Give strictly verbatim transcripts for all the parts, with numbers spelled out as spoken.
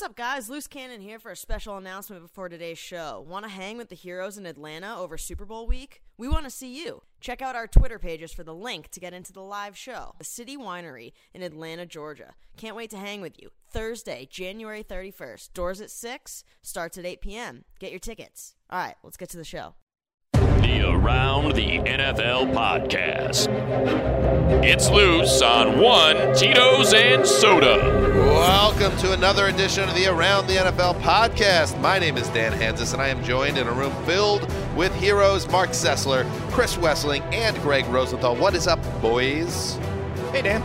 What's up, guys? Loose Cannon here for a special announcement before today's show. Want to hang with the heroes in Atlanta over Super Bowl week? We want to see you. Check out our Twitter pages for the link to get into the live show. The City Winery in Atlanta, Georgia. Can't wait to hang with you. Thursday, January thirty-first. Doors at six, starts at eight p.m. Get your tickets. All right, let's get to the show. The Around the N F L podcast. It's loose on one, Tito's and Soda. Welcome to another edition of the Around the N F L podcast. My name is Dan Hansis, and I am joined in a room filled with heroes Mark Sessler, Chris Wessling, and Greg Rosenthal. What is up, boys? Hey, Dan.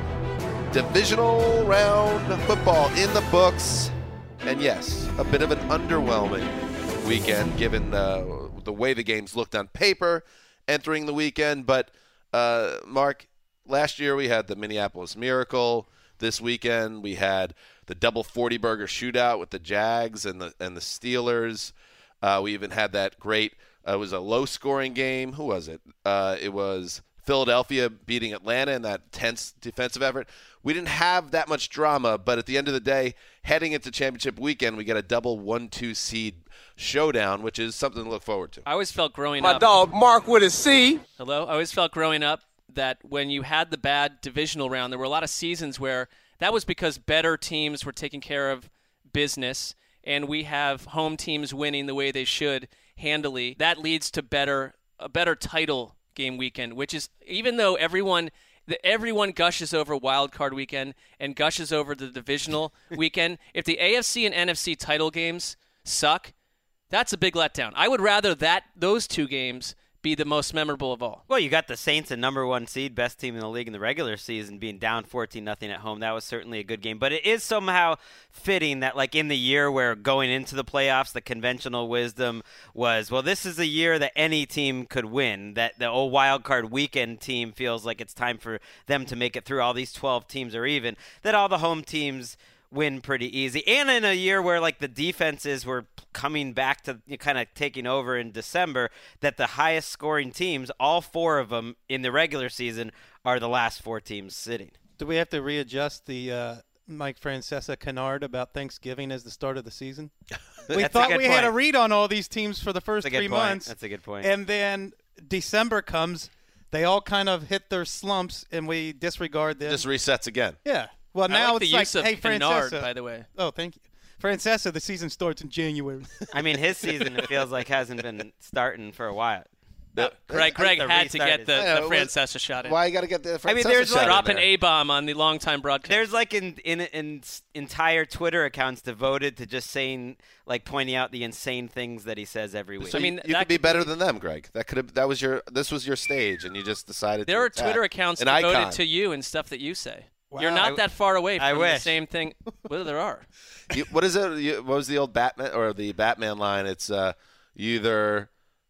Divisional round football in the books. And yes, a bit of an underwhelming weekend given the the way the games looked on paper entering the weekend. But, uh, Mark, last year we had the Minneapolis Miracle. This weekend we had the double forty-burger shootout with the Jags and the and the Steelers. Uh, we even had that great uh, – it was a low-scoring game. Who was it? Uh, it was Philadelphia beating Atlanta in that tense defensive effort. We didn't have that much drama, but at the end of the day, heading into championship weekend, we get a double one two seed showdown, which is something to look forward to. I always felt growing My up. My dog Mark with a C. Hello. I always felt growing up that when you had the bad divisional round, there were a lot of seasons where that was because better teams were taking care of business, and we have home teams winning the way they should handily. That leads to better a better title game weekend, which is, even though everyone the, everyone gushes over wild card weekend and gushes over the divisional weekend, if the A F C and N F C title games suck, that's a big letdown. I would rather that those two games be the most memorable of all. Well, you got the Saints, a number one seed, best team in the league in the regular season, being down fourteen nothing at home. That was certainly a good game. But it is somehow fitting that, like, in the year where going into the playoffs, the conventional wisdom was, well, this is a year that any team could win, that the old wild card weekend team feels like it's time for them to make it through. All these twelve teams or even, that all the home teams win pretty easy. And in a year where, like, the defenses were coming back to you know, kind of taking over in December, that the highest scoring teams, all four of them in the regular season, are the last four teams sitting. Do we have to readjust the uh, Mike Francesa canard about Thanksgiving as the start of the season? We thought we point. had a read on all these teams for the first three point. months. That's a good point. And then December comes, they all kind of hit their slumps, and we disregard them. Just resets again. Yeah. Well, now I like it's the like, use of hey, canard, Francesa. by the way. Oh, thank you. Francesa, the season starts in January. I mean, his season, it feels like, hasn't been starting for a while. No, Greg, Greg the had to get the, know, the Francesa shot in. Why you got to get the Francesa I mean, there's shot like- in Drop an there? A-bomb on the longtime broadcast. There's like in, in in entire Twitter accounts devoted to just saying, like, pointing out the insane things that he says every week. So I mean, you, you that could be could better be- than them, Greg. That could have. That was your. This was your stage, and you just decided. There to are attack Twitter accounts an devoted icon. to you and stuff that you say. Wow. You're not I- that far away I from the wish. same thing. Well, there are. You, what is it? You, what was the old Batman or the Batman line? It's uh, you either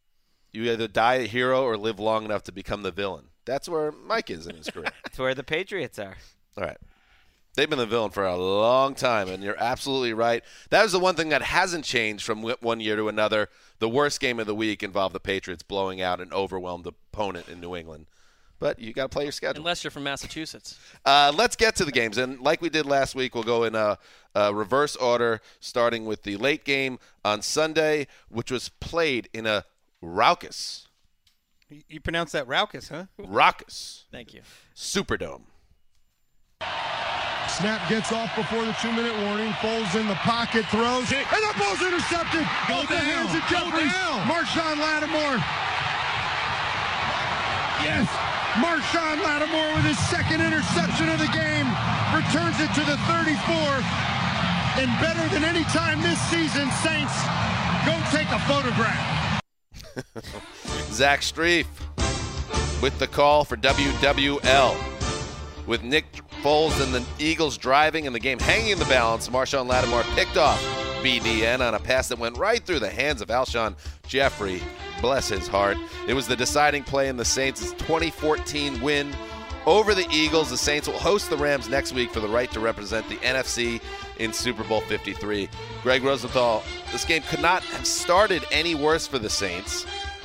you either die a hero or live long enough to become the villain. That's where Mike is in his career. That's where the Patriots are. All right. They've been the villain for a long time, and you're absolutely right. That was the one thing that hasn't changed from one year to another. The worst game of the week involved the Patriots blowing out an overwhelmed opponent in New England. But you got to play your schedule. Unless you're from Massachusetts. Uh, let's get to the games. And like we did last week, we'll go in a, a reverse order, starting with the late game on Sunday, which was played in a raucous, You- You pronounce that raucous, huh? raucous Thank you. Superdome. Snap gets off before the two-minute warning. Foles in the pocket, throws, and the ball's intercepted. Go Off the down. hands of Go Jeffries. down. Marshawn Lattimore. Yes, Marshawn Lattimore with his second interception of the game returns it to the thirty-four. And better than any time this season, Saints, go take a photograph. Zach Strief with the call for W W L. With Nick Foles and the Eagles driving and the game hanging in the balance, Marshawn Lattimore picked off B D N on a pass that went right through the hands of Alshon Jeffrey. Bless his heart. It was the deciding play in the Saints' twenty fourteen win over the Eagles. The Saints will host the Rams next week for the right to represent the N F C in Super Bowl fifty-three. Greg Rosenthal, this game could not have started any worse for the Saints.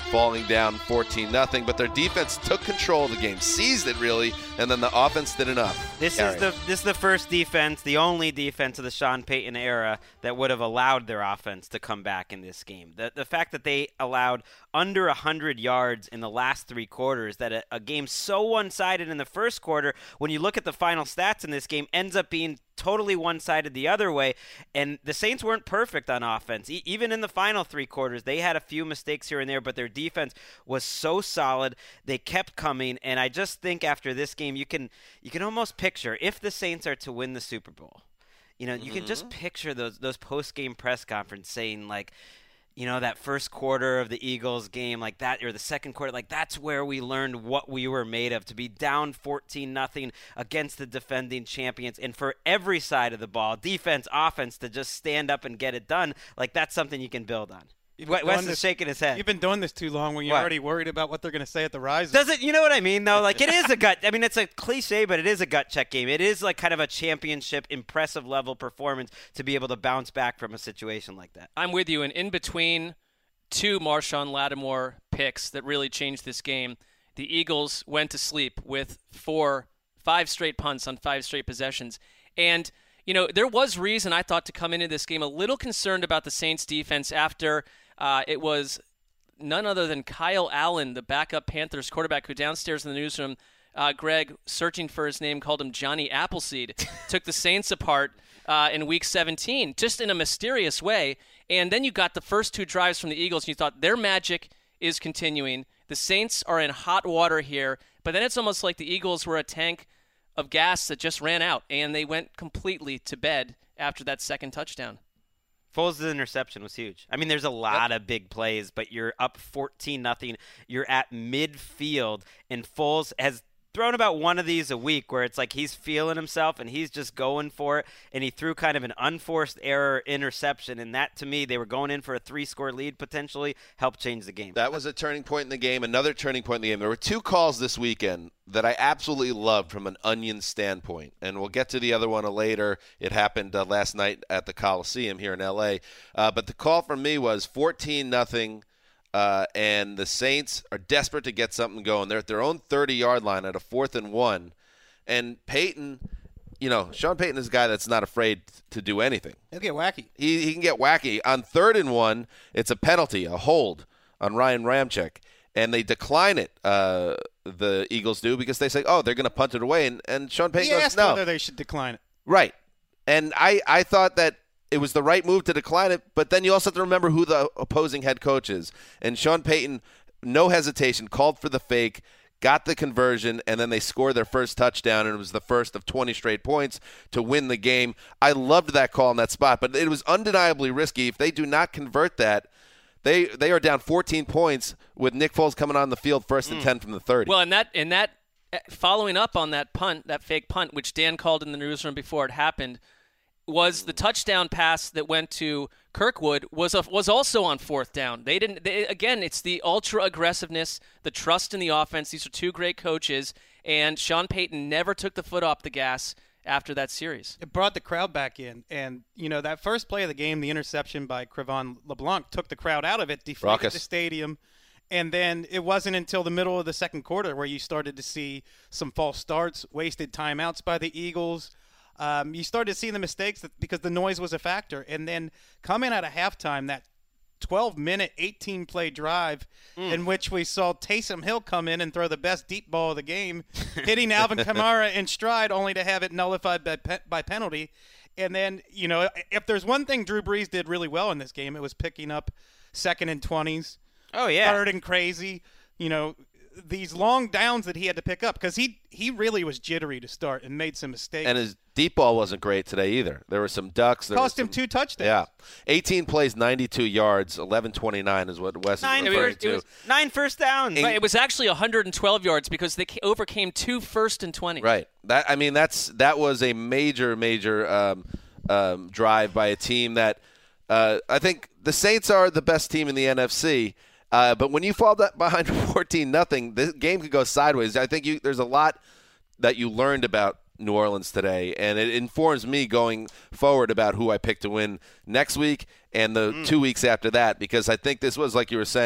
falling down fourteen nothing, but their defense took control of the game, seized it really, and then the offense did enough. This is the this is the first defense, the only defense of the Sean Payton era that would have allowed their offense to come back in this game. The the fact that they allowed under one hundred yards in the last three quarters, that a, a game so one-sided in the first quarter, when you look at the final stats in this game, ends up being totally one-sided the other way. And the Saints weren't perfect on offense. E- even in the final three quarters, they had a few mistakes here and there, but their defense was so solid. They kept coming, and I just think after this game, you can you can almost picture, if the Saints are to win the Super Bowl, you know, you mm-hmm. can just picture those those post-game press conference saying, like, you know, that first quarter of the Eagles game, like that, or the second quarter, like that's where we learned what we were made of, to be down fourteen nothing against the defending champions. And for every side of the ball, defense, offense, to just stand up and get it done, like that's something you can build on. Wes is shaking his head. You've been doing this too long when you're what? already worried about what they're going to say at the Rise. Does it? You know what I mean, though? Like, it is a gut. I mean, it's a cliche, but it is a gut check game. It is like kind of a championship, impressive level performance to be able to bounce back from a situation like that. I'm with you. And in between two Marshawn Lattimore picks that really changed this game, the Eagles went to sleep with four, five straight punts on five straight possessions. And, you know, there was reason, I thought, to come into this game a little concerned about the Saints defense after uh, it was none other than Kyle Allen, the backup Panthers quarterback, who downstairs in the newsroom, uh, Greg, searching for his name, called him Johnny Appleseed, took the Saints apart uh, in Week seventeen, just in a mysterious way. And then you got the first two drives from the Eagles, and you thought their magic is continuing. The Saints are in hot water here, but then it's almost like the Eagles were a tank of gas that just ran out, and they went completely to bed after that second touchdown. Foles' interception was huge. I mean, there's a lot yep. of big plays, but you're up fourteen nothing. You're at midfield, and Foles has thrown about one of these a week where it's like he's feeling himself and he's just going for it, and he threw kind of an unforced error interception, and that, to me, they were going in for a three-score lead potentially, helped change the game. That was a turning point in the game, another turning point in the game. There were two calls this weekend that I absolutely loved from an Onion standpoint, and we'll get to the other one later. It happened uh, last night at the Coliseum here in L A, uh, but the call for me was fourteen nothing. Uh, and the Saints are desperate to get something going. They're at their own thirty-yard line at a fourth and one. And Payton, you know, Sean Payton is a guy that's not afraid to do anything. He'll get wacky. He, he can get wacky. On third and one, it's a penalty, a hold on Ryan Ramczyk. And they decline it, uh, the Eagles do, because they say, oh, they're going to punt it away. And, and Sean Payton he goes, asked no. whether they should decline it. Right. And I, I thought that it was the right move to decline it, but then you also have to remember who the opposing head coach is. And Sean Payton, no hesitation, called for the fake, got the conversion, and then they scored their first touchdown, and it was the first of twenty straight points to win the game. I loved that call in that spot, but it was undeniably risky. If they do not convert that, they they are down fourteen points with Nick Foles coming on the field first and mm. ten from the thirty. Well, and that and that following up on that punt, that fake punt, which Dan called in the newsroom before it happened, was the touchdown pass that went to Kirkwood was a, was also on fourth down. They didn't. They, again, it's the ultra aggressiveness, the trust in the offense. These are two great coaches, and Sean Payton never took the foot off the gas after that series. It brought the crowd back in, and you know that first play of the game, the interception by Cre'Von LeBlanc took the crowd out of it, deflated Raucous. the stadium, and then it wasn't until the middle of the second quarter where you started to see some false starts, wasted timeouts by the Eagles. Um, you started to see the mistakes that, because the noise was a factor. And then coming out of halftime, that twelve-minute, eighteen-play drive mm. in which we saw Taysom Hill come in and throw the best deep ball of the game, hitting Alvin Kamara in stride only to have it nullified by, pe- by penalty. And then, you know, if there's one thing Drew Brees did really well in this game, it was picking up second and twenties. Oh, yeah. Third and crazy, you know. These long downs that he had to pick up because he he really was jittery to start and made some mistakes. And his deep ball wasn't great today either. There were some ducks. There Cost him some, two touchdowns. Yeah. eighteen plays, ninety-two yards, eleven twenty-nine is what Wes nine is referring first, to. It was nine first downs. But it was actually one hundred twelve yards because they overcame two first and twenty. Right. That I mean, that's that was a major, major um, um, drive by a team that uh, I think the Saints are the best team in the N F C. Uh, but when you fall that behind fourteen nothing, this game could go sideways. I think you, there's a lot that you learned about New Orleans today, and it informs me going forward about who I pick to win next week and the mm. two weeks after that, because I think this was, like you were saying,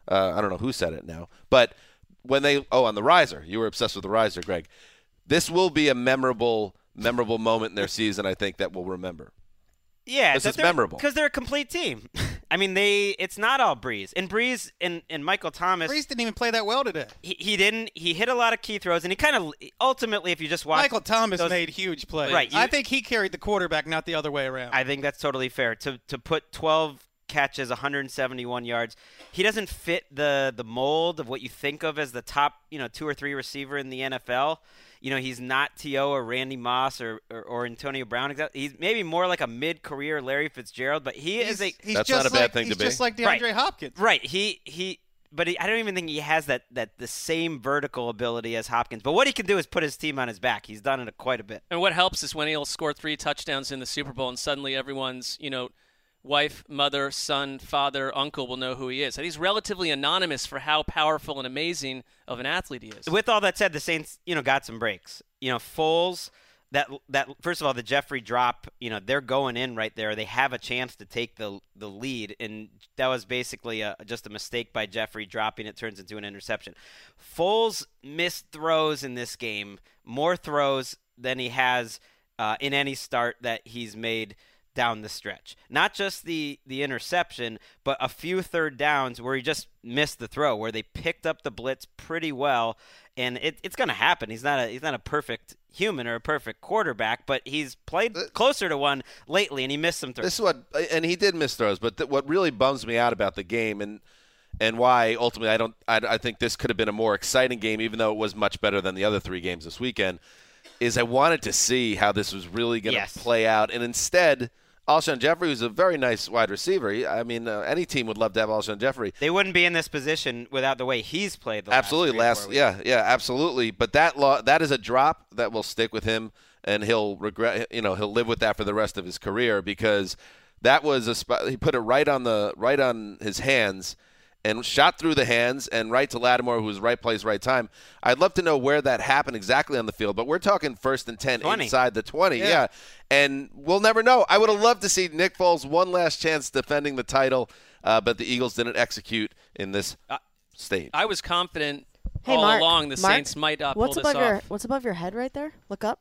Uh, I don't know who said it now. But when they – oh, on the riser. You were obsessed with the riser, Greg. This will be a memorable, memorable moment in their season, I think, that we'll remember. Yeah, this is memorable. Because they're a complete team. I mean, they it's not all Breeze. And Breeze and, and Michael Thomas. Breeze didn't even play that well today. He, he didn't. He hit a lot of key throws, and he kind of ultimately, if you just watch. Michael Thomas those, made huge plays. Right. You, I think he carried the quarterback, not the other way around. I think that's totally fair. To to put twelve catches, one hundred seventy-one yards. He doesn't fit the the mold of what you think of as the top, you know, two or three receiver in the N F L. You know, he's not T O or Randy Moss or, or, or Antonio Brown. He's maybe more like a mid-career Larry Fitzgerald, but he he's, is a. He's that's just not a bad like, thing he's to be. He's just like DeAndre right. Hopkins. Right. He he. But he, I don't even think he has that, that the same vertical ability as Hopkins. But what he can do is put his team on his back. He's done it quite a bit. And what helps is when he'll score three touchdowns in the Super Bowl, and suddenly everyone's, you know, wife, mother, son, father, uncle will know who he is. And he's relatively anonymous for how powerful and amazing of an athlete he is. With all that said, the Saints, you know, got some breaks. You know, Foles, that that first of all, the Jeffrey drop, you know, they're going in right there. They have a chance to take the the lead, and that was basically a, just a mistake by Jeffrey dropping. It turns into an interception. Foles missed throws in this game, more throws than he has uh, in any start that he's made down the stretch. Not just the the interception, but a few third downs where he just missed the throw, where they picked up the blitz pretty well, and it, it's going to happen. He's not a he's not a perfect human or a perfect quarterback, but he's played closer to one lately, and he missed some throws. This is what, and he did miss throws, but th- what really bums me out about the game, and and why ultimately I don't I, I think this could have been a more exciting game, even though it was much better than the other three games this weekend, is I wanted to see how this was really going to yes. play out, and instead, Alshon Jeffrey was a very nice wide receiver. He, I mean, uh, any team would love to have Alshon Jeffrey. They wouldn't be in this position without the way he's played the absolutely last, last yeah, yeah, absolutely. But that law, that is a drop that will stick with him, and he'll regret. You know, he'll live with that for the rest of his career, because that was a spot. He put it right on the right on his hands, and shot through the hands and right to Lattimore, who was right place, right time. I'd love to know where that happened exactly on the field, but we're talking first and ten twenty inside the twenty. Yeah. yeah. And we'll never know. I would have loved to see Nick Foles one last chance defending the title, uh, but the Eagles didn't execute in this uh, stage. I was confident Hey, all Mark, along the Mark, Saints might uh, pull what's this above off. your What's above your head right there? Look up.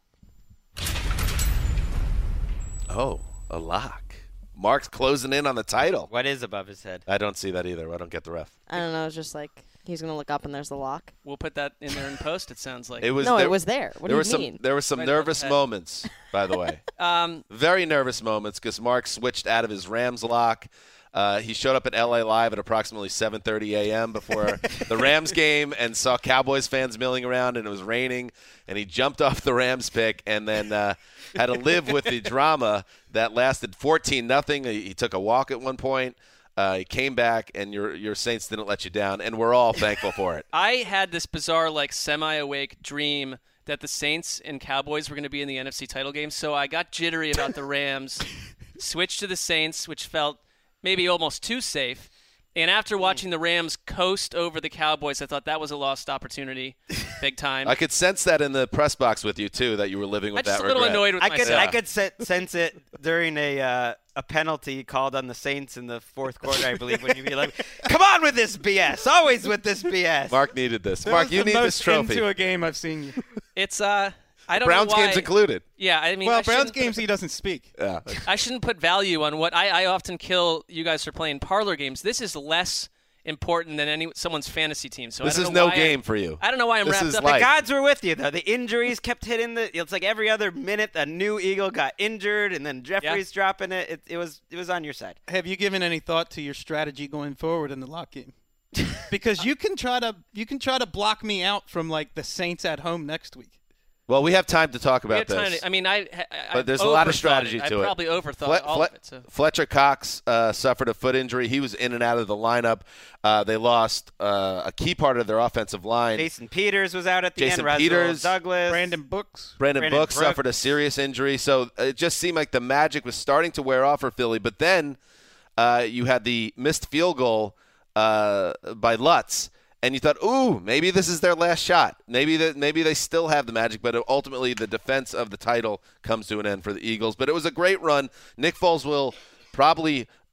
Oh, a lock. Mark's closing in on the title. What is above his head? I don't see that either. I don't get the ref. I don't know. It's just like he's gonna look up and there's the lock. We'll put that in there in post, it sounds like. It was No, there, it was there. What there do were you mean? some there were some Right above nervous the head. moments, by the way. Um, Very nervous moments, because Mark switched out of his Rams lock. Uh, he showed up at L A Live at approximately seven thirty a.m. before the Rams game and saw Cowboys fans milling around, and it was raining, and he jumped off the Rams pick and then uh, had to live with the drama that lasted fourteen nothing. He, he took a walk at one point. Uh, he came back, and your your Saints didn't let you down, and we're all thankful for it. I had this bizarre, like, semi-awake dream that the Saints and Cowboys were going to be in the N F C title game, so I got jittery about the Rams, switched to the Saints, which felt maybe almost too safe. And after watching the Rams coast over the Cowboys, I thought that was a lost opportunity, big time. I could sense that in the press box with you, too, that you were living with I'm just that a little regret. annoyed with I could myself. I could se- sense it during a uh, a penalty called on the Saints in the fourth quarter, I believe, when you'd be like, "Come on with this B S, always with this B S." Mark needed this. That Mark, was you the need most this trophy. into a game I've seen you. It's uh, I don't Browns know why. games included. Yeah, I mean, Well, I Browns shouldn't- games he doesn't speak. Yeah. I shouldn't put value on what I, I often kill you guys for playing parlor games. This is less important than any someone's fantasy team. So This I don't is know no why game I, for you. I don't know why I'm This wrapped is up. life. The gods were with you, though. The injuries kept hitting the. It's like every other minute, a new Eagle got injured, and then Jeffrey's dropping it. It, it was it was on your side. Have you given any thought to your strategy going forward in the lock game? Because you can try to you can try to block me out from like the Saints at home next week. Well, we have time to talk We about had time this. to- I mean, I, I But there's a lot of overthought strategy it. to I it. probably overthought Fle- all Fle- of it. So. Fletcher Cox uh, suffered a foot injury. He was in and out of the lineup. Uh, they lost uh, a key part of their offensive line. Jason Peters was out at the Jason end. Russell Peters, Douglas, Brandon Books. Brandon, Brandon Brooks Brooks. suffered a serious injury. So it just seemed like the magic was starting to wear off for Philly. But then uh, you had the missed field goal uh, by Lutz. And you thought, ooh, maybe this is their last shot. Maybe that, maybe they still have the magic, but ultimately the defense of the title comes to an end for the Eagles. But it was a great run. Nick Foles will probably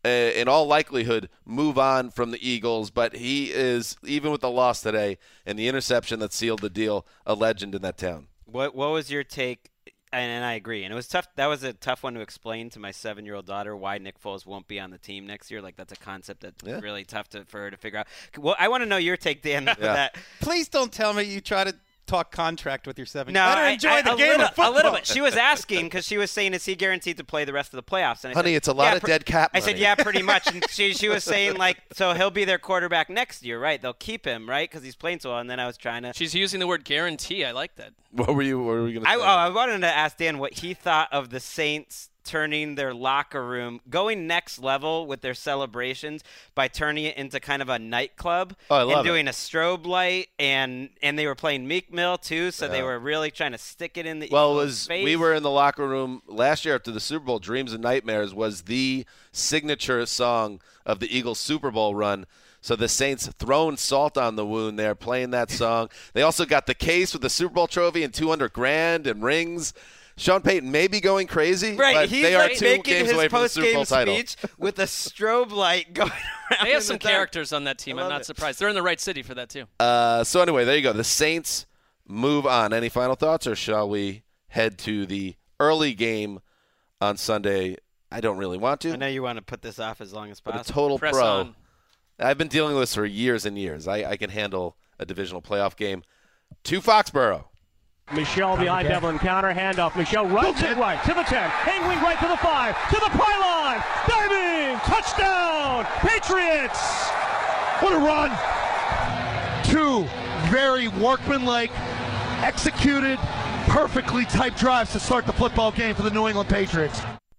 uh, in all likelihood, move on from the Eagles. But he is, even with the loss today and the interception that sealed the deal, a legend in that town. What What was your take? And, and I agree. And it was tough. That was a tough one to explain to my seven-year-old daughter why Nick Foles won't be on the team next year. Like, that's a concept that's yeah. really tough to, for her to figure out. Well, I want to know your take, Dan. Yeah. That. Please don't tell me you try to talk contract with your seven. No, Let her I, enjoy I, the a game little, of football. A little bit. She was asking because she was saying, is he guaranteed to play the rest of the playoffs? And I Honey, said, it's a lot yeah, of pr- dead cap money. I said, yeah, pretty much. And she she was saying, like, so he'll be their quarterback next year, right? They'll keep him, right? Because he's playing so well. And then I was trying to. She's using the word guarantee. I like that. What were you, what were you going to say? I, oh, I wanted to ask Dan what he thought of the Saints turning their locker room, going next level with their celebrations by turning it into kind of a nightclub. Oh, I love and doing it. a strobe light, and and they were playing Meek Mill too, so yeah. they were really trying to stick it in the well, Eagles' it was face. we were in the locker room last year after the Super Bowl. Dreams and Nightmares was the signature song of the Eagles Super Bowl run. So the Saints throwing salt on the wound there, playing that song. They also got the case with the Super Bowl trophy and two hundred grand and rings. Sean Payton may be going crazy, right, but he's they are like two making games his away from the Super Bowl title. speech with a strobe light going around. They have in some the dark. characters on that team. I'm not it. surprised. They're in the right city for that, too. Uh, so anyway, there you go. The Saints move on. Any final thoughts, or shall we head to the early game on Sunday? I don't really want to. I know you want to put this off as long as possible. But a total Press pro. on. I've been dealing with this for years and years. I, I can handle a divisional playoff game. To Foxborough. Michelle behind Devlin, counter, handoff. Michelle runs it right to the ten, hang wing right to the five, to the pylon, diving, touchdown, Patriots! What a run! Two very workmanlike, executed, perfectly typed drives to start the football game for the New England Patriots.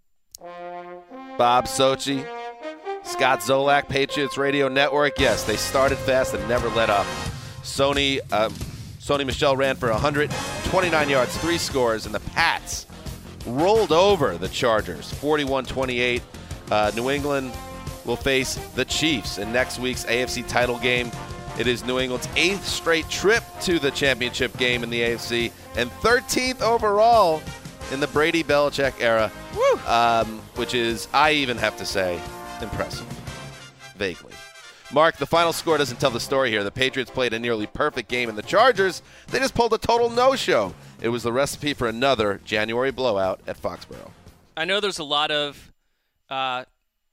Bob Sochi, Scott Zolak, Patriots Radio Network. Yes, they started fast and never let up. Sony, um, Sony Michel ran for one hundred twenty-nine yards, three scores, and the Pats rolled over the Chargers, forty-one twenty-eight. Uh, New England will face the Chiefs in next week's A F C title game. It is New England's eighth straight trip to the championship game in the A F C and thirteenth overall in the Brady-Belichick era, um, which is, I even have to say, impressive. Vaguely. Mark, the final score doesn't tell the story here. The Patriots played a nearly perfect game, and the Chargers, they just pulled a total no-show. It was the recipe for another January blowout at Foxborough. I know there's a lot of uh,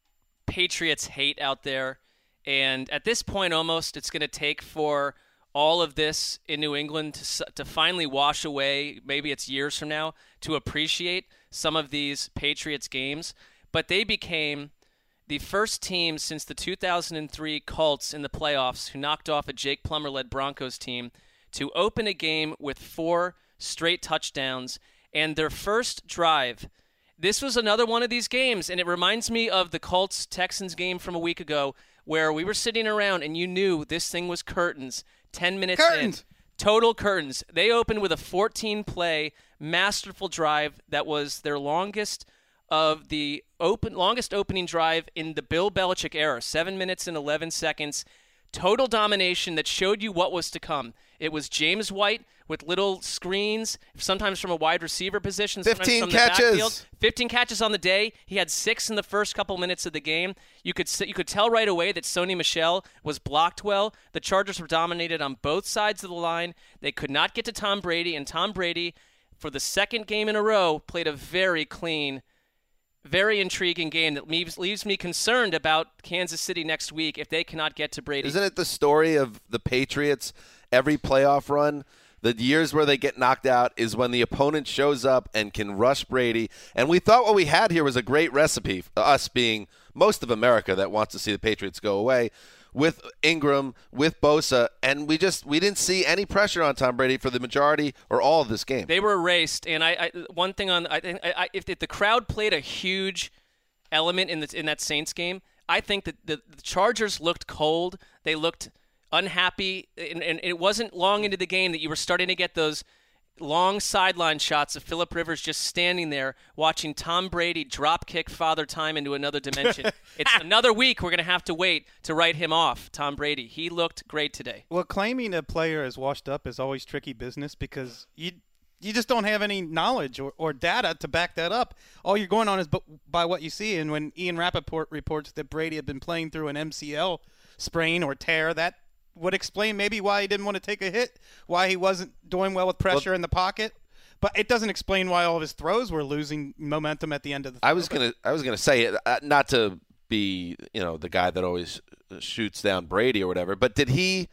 Patriots hate out there, and at this point almost it's going to take for all of this in New England to, to finally wash away, maybe it's years from now, to appreciate some of these Patriots games. But they became the first team since the two thousand three Colts in the playoffs who knocked off a Jake Plummer-led Broncos team to open a game with four straight touchdowns. And their first drive, this was another one of these games, and it reminds me of the Colts-Texans game from a week ago where we were sitting around and you knew this thing was curtains. Ten minutes curtains. in, total curtains. They opened with a fourteen-play masterful drive that was their longest of the open longest opening drive in the Bill Belichick era. Seven minutes and eleven seconds. Total domination that showed you what was to come. It was James White with little screens, sometimes from a wide receiver position, sometimes fifteen from catches. the backfield. fifteen catches on the day. He had six in the first couple minutes of the game. You could you could tell right away that Sony Michel was blocked well. The Chargers were dominated on both sides of the line. They could not get to Tom Brady, and Tom Brady, for the second game in a row, played a very clean, very intriguing game that leaves, leaves me concerned about Kansas City next week if they cannot get to Brady. Isn't it the story of the Patriots every playoff run? The years where they get knocked out is when the opponent shows up and can rush Brady. And we thought what we had here was a great recipe, us being most of America that wants to see the Patriots go away, with Ingram, with Bosa, and we just we didn't see any pressure on Tom Brady for the majority or all of this game. They were erased, and I, I one thing on I think I, if, if the crowd played a huge element in the, in that Saints game, I think that the, the Chargers looked cold. They looked unhappy, and, and it wasn't long into the game that you were starting to get those long sideline shots of Phillip Rivers just standing there watching Tom Brady drop kick Father Time into another dimension. It's another week we're going to have to wait to write him off, Tom Brady. He looked great today. Well, claiming a player is washed up is always tricky business because you you just don't have any knowledge or, or data to back that up. All you're going on is b- by what you see. And when Ian Rappaport reports that Brady had been playing through an M C L sprain or tear, that would explain maybe why he didn't want to take a hit, why he wasn't doing well with pressure well, in the pocket. But it doesn't explain why all of his throws were losing momentum at the end of the throw. I was gonna I was gonna say uh, not to be you know the guy that always shoots down Brady or whatever, but did he?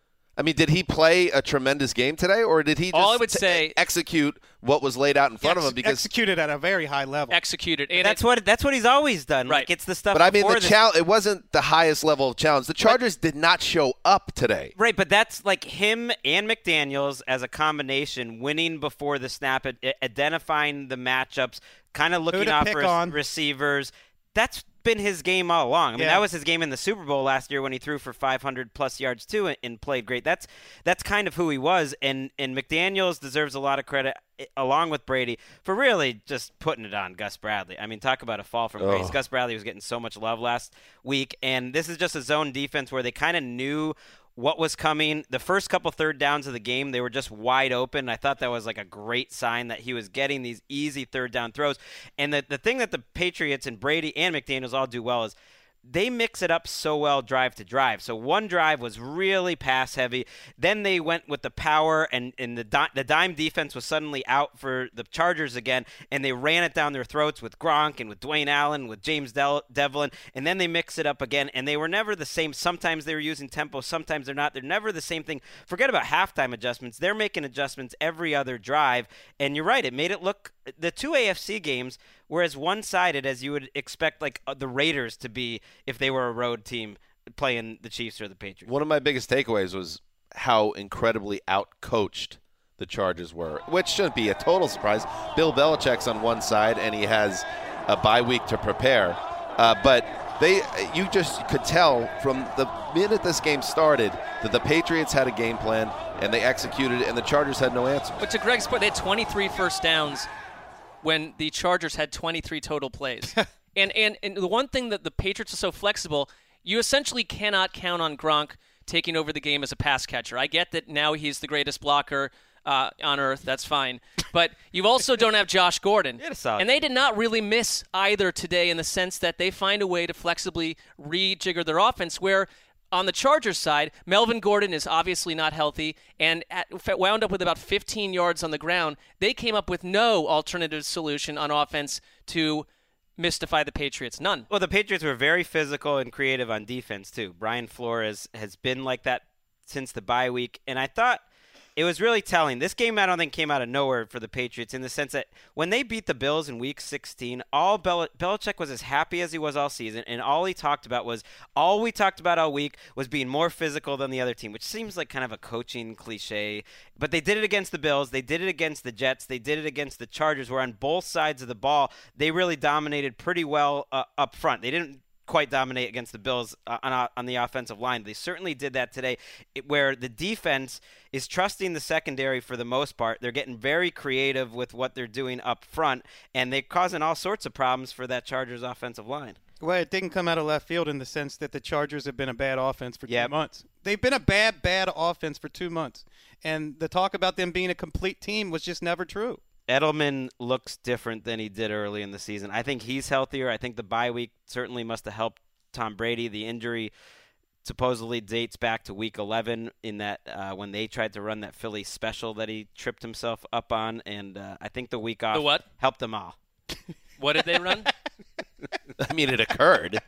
I mean, did he play a tremendous game today, or did he just All I would t- say, execute what was laid out in front ex- of him? Because executed at a very high level. Executed. And that's it, what that's what he's always done. Right. Like, it's the stuff. But I mean, the this. challenge. It wasn't the highest level of challenge. The Chargers but, did not show up today. Right, but that's like him and McDaniels as a combination, winning before the snap, identifying the matchups, kind of looking out for on. receivers. That's been his game all along. I mean, yeah. that was his game in the Super Bowl last year when he threw for five hundred plus yards too and played great. That's that's kind of who he was, and and McDaniels deserves a lot of credit along with Brady for really just putting it on Gus Bradley. I mean, talk about a fall from grace. Oh. Gus Bradley was getting so much love last week, and this is just a zone defense where they kind of knew what was coming. The first couple third downs of the game, they were just wide open. I thought that was like a great sign that he was getting these easy third down throws. And the, the thing that the Patriots and Brady and McDaniels all do well is they mix it up so well drive to drive. So one drive was really pass heavy. Then they went with the power, and, and the, di- the dime defense was suddenly out for the Chargers again, and they ran it down their throats with Gronk and with Dwayne Allen, with James Del- Devlin, and then they mix it up again, and they were never the same. Sometimes they were using tempo, sometimes they're not. They're never the same thing. Forget about halftime adjustments. They're making adjustments every other drive, and you're right. It made it look – the two A F C games were as one-sided as you would expect like uh, the Raiders to be if they were a road team playing the Chiefs or the Patriots. One of my biggest takeaways was how incredibly out-coached the Chargers were, which shouldn't be a total surprise. Bill Belichick's on one side, and he has a bye week to prepare. Uh, but they, you just could tell from the minute this game started that the Patriots had a game plan, and they executed it, and the Chargers had no answers. But to Greg's point, they had twenty-three first downs when the Chargers had twenty-three total plays. and, and and the one thing that the Patriots are so flexible, you essentially cannot count on Gronk taking over the game as a pass catcher. I get that now he's the greatest blocker uh, on earth. That's fine. But you also don't have Josh Gordon. And they did not really miss either today in the sense that they find a way to flexibly rejigger their offense where on the Chargers side, Melvin Gordon is obviously not healthy and at, wound up with about fifteen yards on the ground. They came up with no alternative solution on offense to mystify the Patriots. None. Well, the Patriots were very physical and creative on defense, too. Brian Flores has been like that since the bye week, and I thought it was really telling. This game, I don't think, came out of nowhere for the Patriots in the sense that when they beat the Bills in Week sixteen, all Bel- Belichick was as happy as he was all season, and all he talked about was, all we talked about all week was being more physical than the other team, which seems like kind of a coaching cliche. But they did it against the Bills. They did it against the Jets. They did it against the Chargers, where on both sides of the ball, they really dominated pretty well uh, up front. They didn't quite dominate against the Bills uh, on, on the offensive line. They certainly did that today, it, where the defense is trusting the secondary for the most part. They're getting very creative with what they're doing up front, and they're causing all sorts of problems for that Chargers offensive line. Well, it didn't come out of left field in the sense that the Chargers have been a bad offense for yep. two months. They've been a bad, bad offense for two months. And the talk about them being a complete team was just never true. Edelman looks different than he did early in the season. I think he's healthier. I think the bye week certainly must have helped Tom Brady. The injury supposedly dates back to week eleven in that uh, when they tried to run that Philly special that he tripped himself up on. And uh, I think the week off the what? helped them all. What did they run? I mean, it occurred.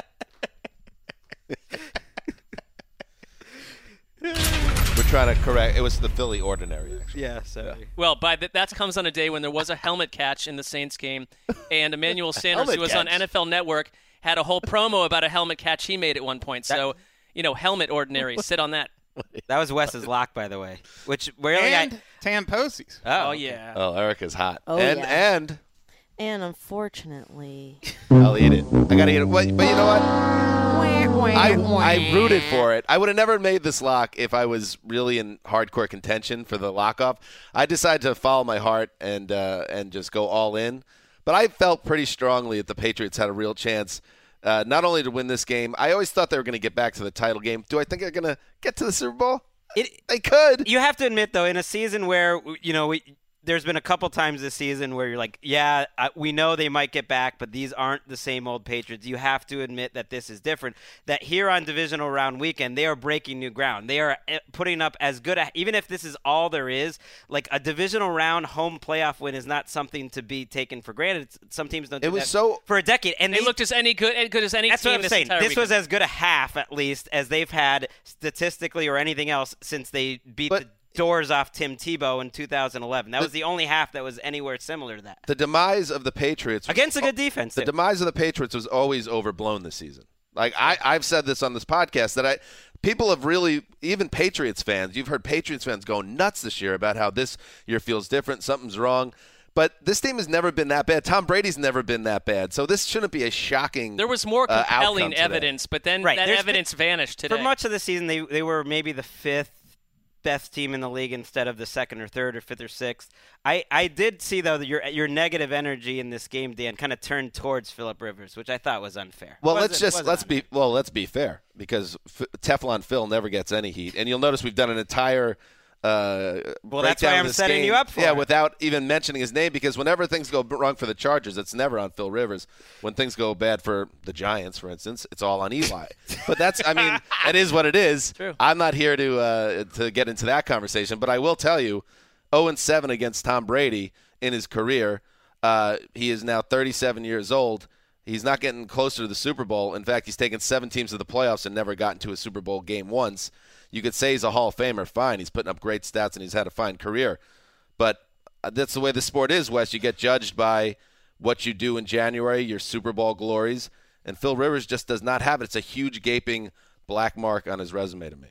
We're trying to correct. It was the Philly Ordinary, actually. Yeah, sorry. Well, by the, that comes on a day when there was a helmet catch in the Saints game, and Emmanuel Sanders, who was catch. on N F L Network, had a whole promo about a helmet catch he made at one point. So, you know, helmet ordinary. Sit on that. That was Wes's lock, by the way. Which really and I, Tamposi's. Oh, oh yeah. Oh, Erica's hot. Oh, and yeah. and And unfortunately, I'll eat it. I gotta eat it. But, but you know what? I, I rooted for it. I would have never made this lock if I was really in hardcore contention for the lock-off. I decided to follow my heart and uh, and just go all in. But I felt pretty strongly that the Patriots had a real chance uh, not only to win this game. I always thought they were going to get back to the title game. Do I think they're going to get to the Super Bowl? It, they could. You have to admit, though, in a season where, you know, we, there's been a couple times this season where you're like, yeah, I, we know they might get back, but these aren't the same old Patriots. You have to admit that this is different. That here on divisional round weekend, they are breaking new ground. They are putting up as good a, even if this is all there is, like a divisional round home playoff win is not something to be taken for granted. It's, some teams don't do it was that so for a decade. And they, they looked as any good, as good as any that's team what I'm this saying. entire This weekend. was as good a half, at least, as they've had statistically or anything else since they beat but, the doors off Tim Tebow in two thousand eleven. That the, was the only half that was anywhere similar to that. The demise of the Patriots. Against a good defense. The too. demise of the Patriots was always overblown this season. Like, I, I've said this on this podcast, that I people have really, even Patriots fans, you've heard Patriots fans go nuts this year about how this year feels different, something's wrong. But this team has never been that bad. Tom Brady's never been that bad. So this shouldn't be a shocking There was more uh, compelling outcome evidence, but then right. that There's evidence been, vanished today. For much of the season, they they were maybe the fifth best team in the league instead of the second or third or fifth or sixth. I, I did see, though, that your your negative energy in this game, Dan, kind of turned towards Phillip Rivers, which I thought was unfair. Well, wasn't, let's just let's unfair. be well, let's be fair, because F- Teflon Phil never gets any heat, and you'll notice we've done an entire uh, well, that's why breakdown of I'm this setting game, you up for yeah, it. without even mentioning his name, because whenever things go wrong for the Chargers, it's never on Phil Rivers. When things go bad for the Giants, for instance, it's all on Eli. But that's, I mean, it is what it is. True. I'm not here to uh, to get into that conversation, but I will tell you, oh and seven against Tom Brady in his career. Uh, he is now thirty-seven years old. He's not getting closer to the Super Bowl. In fact, he's taken seven teams to the playoffs and never gotten to a Super Bowl game once. You could say he's a Hall of Famer. Fine. He's putting up great stats and he's had a fine career. But that's the way the sport is, Wes. You get judged by what you do in January, your Super Bowl glories. And Phil Rivers just does not have it. It's a huge gaping black mark on his resume to me.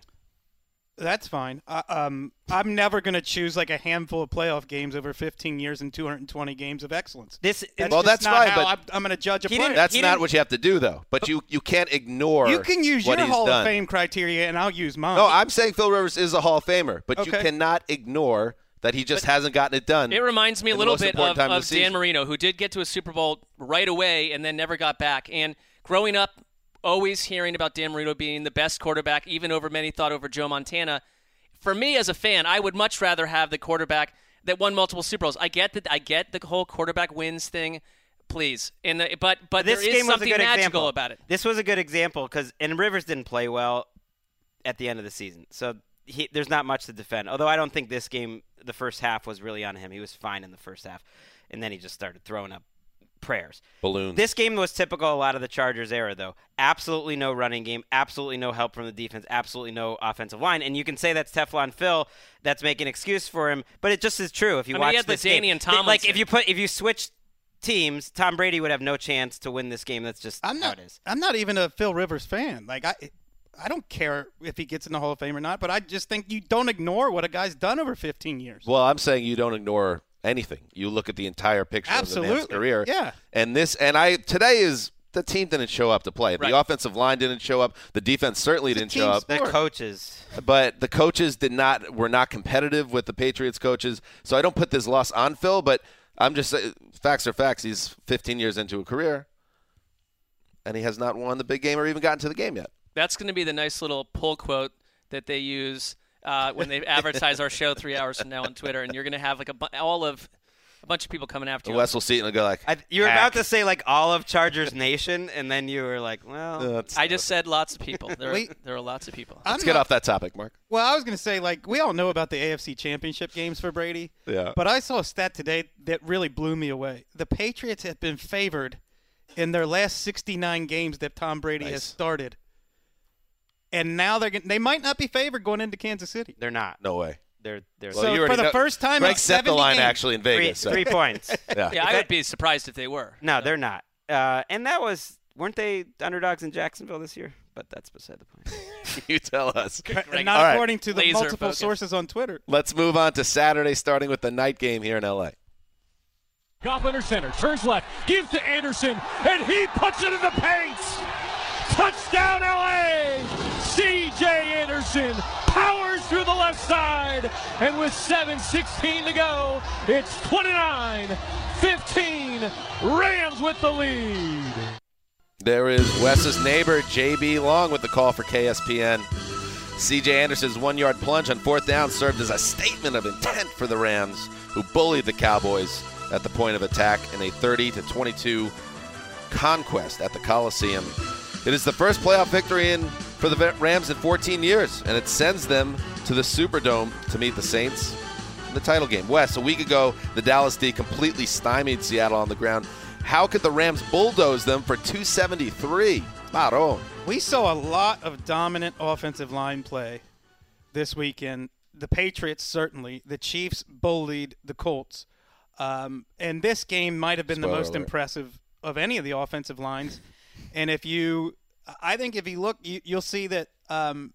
That's fine. Uh, um, I'm never going to choose like a handful of playoff games over fifteen years and two hundred twenty games of excellence. This, that's well, just that's not fine, how but I'm, I'm going to judge a he player. didn't- That's he not didn't- what you have to do, though. But you, you can't ignore You can use what your he's Hall done. of Fame criteria, and I'll use mine. No, I'm saying Phil Rivers is a Hall of Famer, but you Okay. cannot ignore that he just hasn't gotten it done. It reminds me a in the little most bit important of, time of of the Dan season. Marino, who did get to a Super Bowl right away and then never got back. And growing up, always hearing about Dan Marino being the best quarterback, even over many thought over Joe Montana. For me as a fan, I would much rather have the quarterback that won multiple Super Bowls. I get that. I get the whole quarterback wins thing, please. And the, but but this there is game was something a good magical example. about it. This was a good example because and Rivers didn't play well at the end of the season, so he, there's not much to defend. Although I don't think this game, the first half, was really on him. He was fine in the first half, and then he just started throwing up prayers. Balloons. This game was typical a lot of the Chargers era, though. Absolutely no running game, absolutely no help from the defense, absolutely no offensive line. And you can say that's Teflon Phil, that's making an excuse for him, but it just is true. If you I mean, watch he had this the game, Danian Th- like Tomlinson. if you put if you switch teams, Tom Brady would have no chance to win this game. That's just I'm how not. it is. I'm not even a Phil Rivers fan. Like I, I don't care if he gets in the Hall of Fame or not. But I just think you don't ignore what a guy's done over fifteen years. Well, I'm saying you don't ignore anything. You look at the entire picture of the man's Absolutely. career. Yeah. And this, and I today is the team didn't show up to play. Right. The offensive line didn't show up. The defense certainly It's a didn't team show up. The sport. coaches. But the coaches did not were not competitive with the Patriots coaches. So I don't put this loss on Phil, but I'm just saying facts are facts. He's fifteen years into a career, and he has not won the big game or even gotten to the game yet. That's going to be the nice little pull quote that they use uh, when they advertise our show three hours from now on Twitter, and you're going to have like a bu- all of a bunch of people coming after And you. Wes will see it and he'll go like, I, you were "Hack." about to say like all of Chargers Nation, and then you were like, well, Uh, let's- I just said lots of people. There, are, Wait. there are lots of people. I'm Let's get not- off that topic, Mark. Well, I was going to say, like, we all know about the A F C Championship games for Brady. Yeah. But I saw a stat today that really blew me away. The Patriots have been favored in their last sixty-nine games that Tom Brady Nice. has started. And now they're gonna, they might not be favored going into Kansas City. they're not. No way. They're they're Well, So you for already the know- first time in Greg set the seventy line games- actually in three, Vegas. so- three points. Yeah. Yeah, I would be surprised if they were. No, they're not. Uh, and that was weren't they underdogs in Jacksonville this year? But that's beside the point. You tell us. And not All right. according to the Laser multiple focus. sources on Twitter. Let's move on to Saturday, starting with the night game here in L A. Goff under center, turns left, gives to Anderson, and he puts it in the paint. Touchdown L A! C J Anderson powers through the left side, and with seven sixteen to go, it's twenty-nine fifteen, Rams with the lead. There is Wes's neighbor, J B Long, with the call for K S P N. C J Anderson's one-yard plunge on fourth down served as a statement of intent for the Rams, who bullied the Cowboys at the point of attack in a thirty to twenty-two conquest at the Coliseum. It is the first playoff victory in for the Rams in fourteen years, and it sends them to the Superdome to meet the Saints in the title game. Wes, a week ago, the Dallas D completely stymied Seattle on the ground. How could the Rams bulldoze them for two seventy-three? Maron. We saw a lot of dominant offensive line play this weekend. The Patriots certainly. The Chiefs bullied the Colts. Um, and this game might have been Spoiler the most alert. impressive of any of the offensive lines. And if you – I think if you look, you, you'll see that um,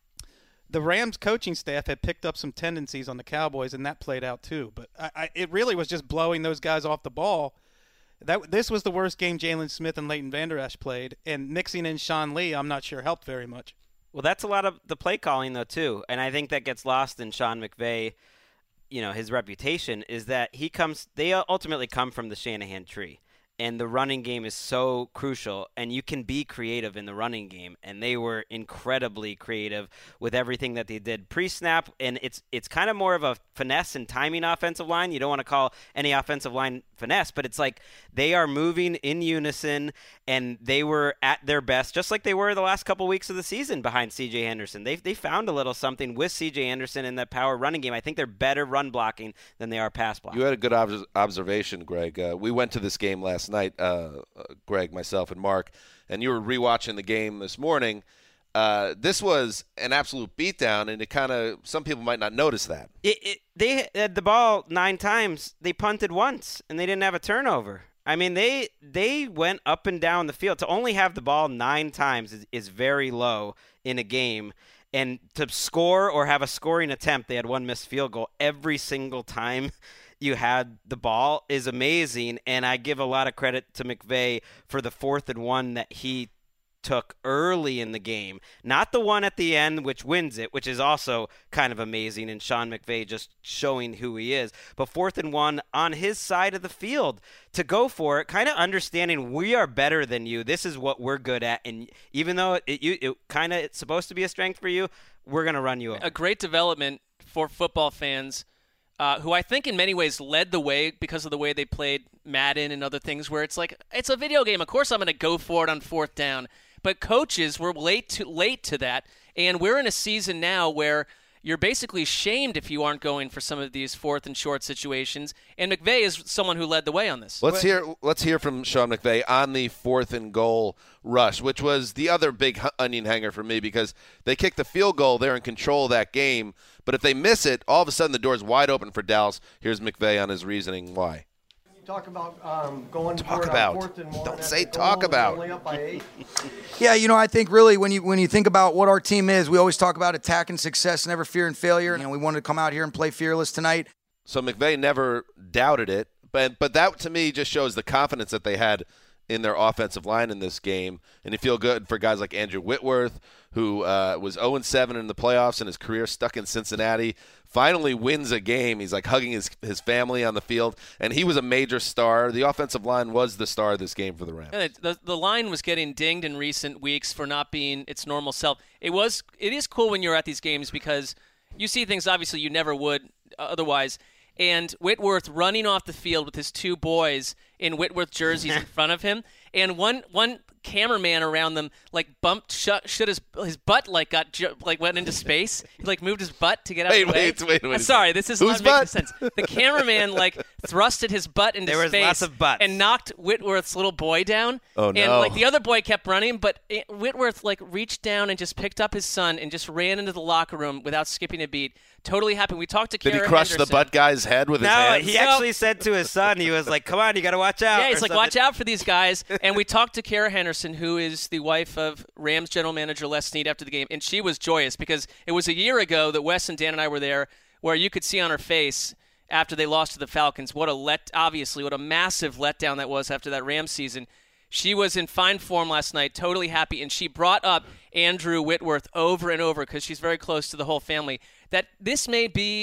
the Rams coaching staff had picked up some tendencies on the Cowboys, and that played out too. But I, I, it really was just blowing those guys off the ball. That This was the worst game Jalen Smith and Leighton Vander Esch played. And mixing in Sean Lee, I'm not sure, helped very much. Well, that's a lot of the play calling, though, too. And I think that gets lost in Sean McVay. You know, his reputation is that he comes – they ultimately come from the Shanahan tree. And the running game is so crucial, and you can be creative in the running game. And they were incredibly creative with everything that they did pre-snap. And it's it's kind of more of a finesse and timing offensive line. You don't want to call any offensive line finesse, but it's like they are moving in unison, and they were at their best, just like they were the last couple weeks of the season behind C J Anderson. They they found a little something with C J Anderson in that power running game. I think they're better run blocking than they are pass blocking. You had a good ob- observation, Greg. Uh, we went to this game last night, uh, uh, Greg, myself, and Mark, and you were rewatching the game this morning. Uh, this was an absolute beatdown, and it kind of some people might not notice that. It, it, they had the ball nine times. They punted once, and they didn't have a turnover. I mean, they they went up and down the field. To only have the ball nine times is, is very low in a game. And to score or have a scoring attempt, they had one missed field goal every single time you had the ball is amazing. And I give a lot of credit to McVay for the fourth and one that he took early in the game. Not the one at the end, which wins it, which is also kind of amazing, and Sean McVay just showing who he is. But fourth and one on his side of the field to go for it, kind of understanding we are better than you. This is what we're good at. And even though it, you, it kind of it's supposed to be a strength for you, we're going to run you over. A great development for football fans uh, who I think in many ways led the way because of the way they played Madden and other things where it's like, it's a video game. Of course I'm going to go for it on fourth down. But coaches were late to late to that, and we're in a season now where you're basically shamed if you aren't going for some of these fourth and short situations. And McVay is someone who led the way on this. Let's hear let's hear from Sean McVay on the fourth and goal rush, which was the other big onion hanger for me because they kicked the field goal. They're in control of that game. But if they miss it, all of a sudden the door's wide open for Dallas. Here's McVay on his reasoning why. Talk about um, going talk for about. Fourth and one. Don't say talk about. Only up by eight. Yeah, you know, I think really when you when you think about what our team is, we always talk about attack and success, never fear and failure. You know, we wanted to come out here and play fearless tonight. So McVay never doubted it, but but that to me just shows the confidence that they had in their offensive line in this game. And you feel good for guys like Andrew Whitworth, who uh, was oh and seven in the playoffs and his career stuck in Cincinnati, finally wins a game. He's like hugging his, his family on the field, and he was a major star. The offensive line was the star of this game for the Rams. Yeah, the, the line was getting dinged in recent weeks for not being its normal self. It was. It is cool when you're at these games because you see things obviously you never would otherwise. And Whitworth running off the field with his two boys in Whitworth jerseys in front of him, and one one cameraman around them like bumped shut shut his his butt like got ju- like went into space. He like moved his butt to get out wait, of the way. Wait, wait, wait. I'm sorry, this is Whose not butt? making sense. The cameraman like thrusted his butt into there was space lots of butts. and knocked Whitworth's little boy down. Oh no! And like the other boy kept running, but it, Whitworth like reached down and just picked up his son and just ran into the locker room without skipping a beat. Totally happy. We talked to Did Kara he crush Henderson. the butt guy's head with his no, hands? he actually said to his son, he was like, come on, you got to watch out. Yeah, he's or like, something. watch out for these guys. And we talked to Kara Henderson, who is the wife of Rams general manager Les Snead after the game, and she was joyous because it was a year ago that Wes and Dan and I were there where you could see on her face after they lost to the Falcons what a let, obviously, what a massive letdown that was after that Rams season. She was in fine form last night, totally happy, and she brought up Andrew Whitworth over and over because she's very close to the whole family, that this may be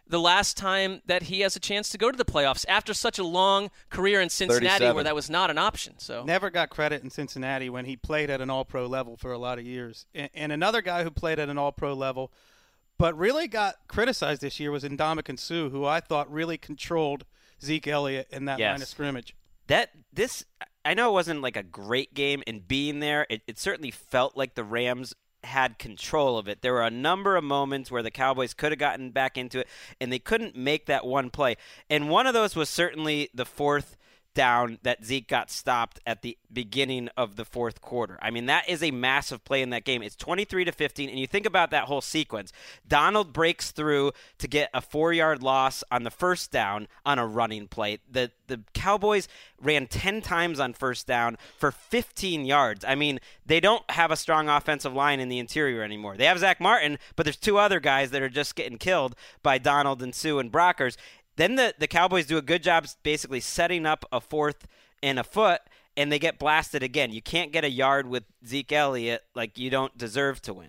the last time that he has a chance to go to the playoffs after such a long career in Cincinnati thirty-seven. where that was not an option. So never got credit in Cincinnati when he played at an all-pro level for a lot of years. And, and another guy who played at an all-pro level but really got criticized this year was Ndamukong Suh, who I thought really controlled Zeke Elliott in that yes. line of scrimmage. That this I know it wasn't like a great game, and being there, it, it certainly felt like the Rams had control of it. There were a number of moments where the Cowboys could have gotten back into it, and they couldn't make that one play. And one of those was certainly the fourth down that Zeke got stopped at the beginning of the fourth quarter. I mean, that is a massive play in that game. It's twenty-three to fifteen, and you think about that whole sequence. Donald breaks through to get a four-yard loss on the first down on a running play. The the Cowboys ran ten times on first down for fifteen yards. I mean, they don't have a strong offensive line in the interior anymore. They have Zach Martin, but there's two other guys that are just getting killed by Donald and Suh and Brockers. Then the, the Cowboys do a good job basically setting up a fourth and a foot, and they get blasted again. You can't get a yard with Zeke Elliott. Like, you don't deserve to win.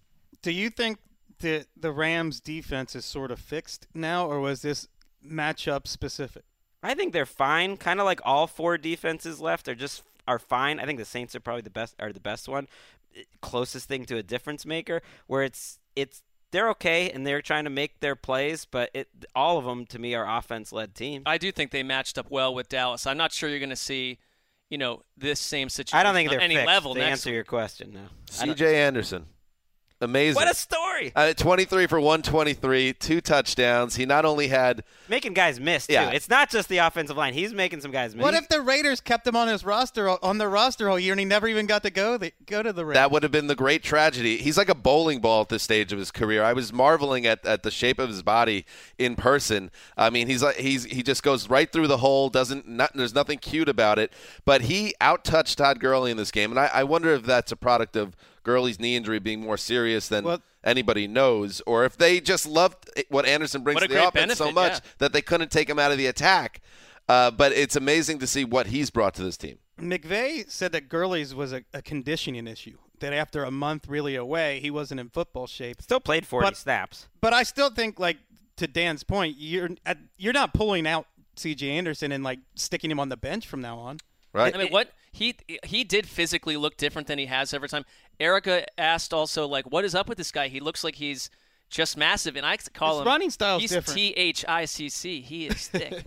Do you think that the Rams' defense is sort of fixed now, or was this matchup specific? I think they're fine. Kind of like all four defenses left are just are fine. I think the Saints are probably the best are the best one, closest thing to a difference maker, where it's it's. They're okay, and they're trying to make their plays, but it, all of them, to me, are offense-led teams. I do think they matched up well with Dallas. I'm not sure you're going to see, you know, this same situation I don't think they're on any fixed, level to next answer week. your question, no. C J Anderson. Amazing. What a story. Uh, twenty-three for one twenty-three, two touchdowns. He not only had – making guys miss, too. Yeah. It's not just the offensive line. He's making some guys miss. What if the Raiders kept him on his roster on their roster all year and he never even got to go the, go to the Raiders? That would have been the great tragedy. He's like a bowling ball at this stage of his career. I was marveling at, at the shape of his body in person. I mean, he's like he's he just goes right through the hole. Doesn't not, there's nothing cute about it. But he out-touched Todd Gurley in this game, and I, I wonder if that's a product of Gurley's knee injury being more serious than well, anybody knows, or if they just loved what Anderson brings what to the offense benefit, so much yeah. that they couldn't take him out of the attack. Uh, but it's amazing to see what he's brought to this team. McVay said that Gurley's was a, a conditioning issue, that after a month really away, he wasn't in football shape. Still played forty but, snaps. But I still think, like, to Dan's point, you're you're not pulling out C J Anderson and, like, sticking him on the bench from now on. Right. I mean, what he he did physically look different than he has every time. Erica asked also, like, what is up with this guy? He looks like he's just massive, and I call His him running style's he's different. T H I C C. He is thick.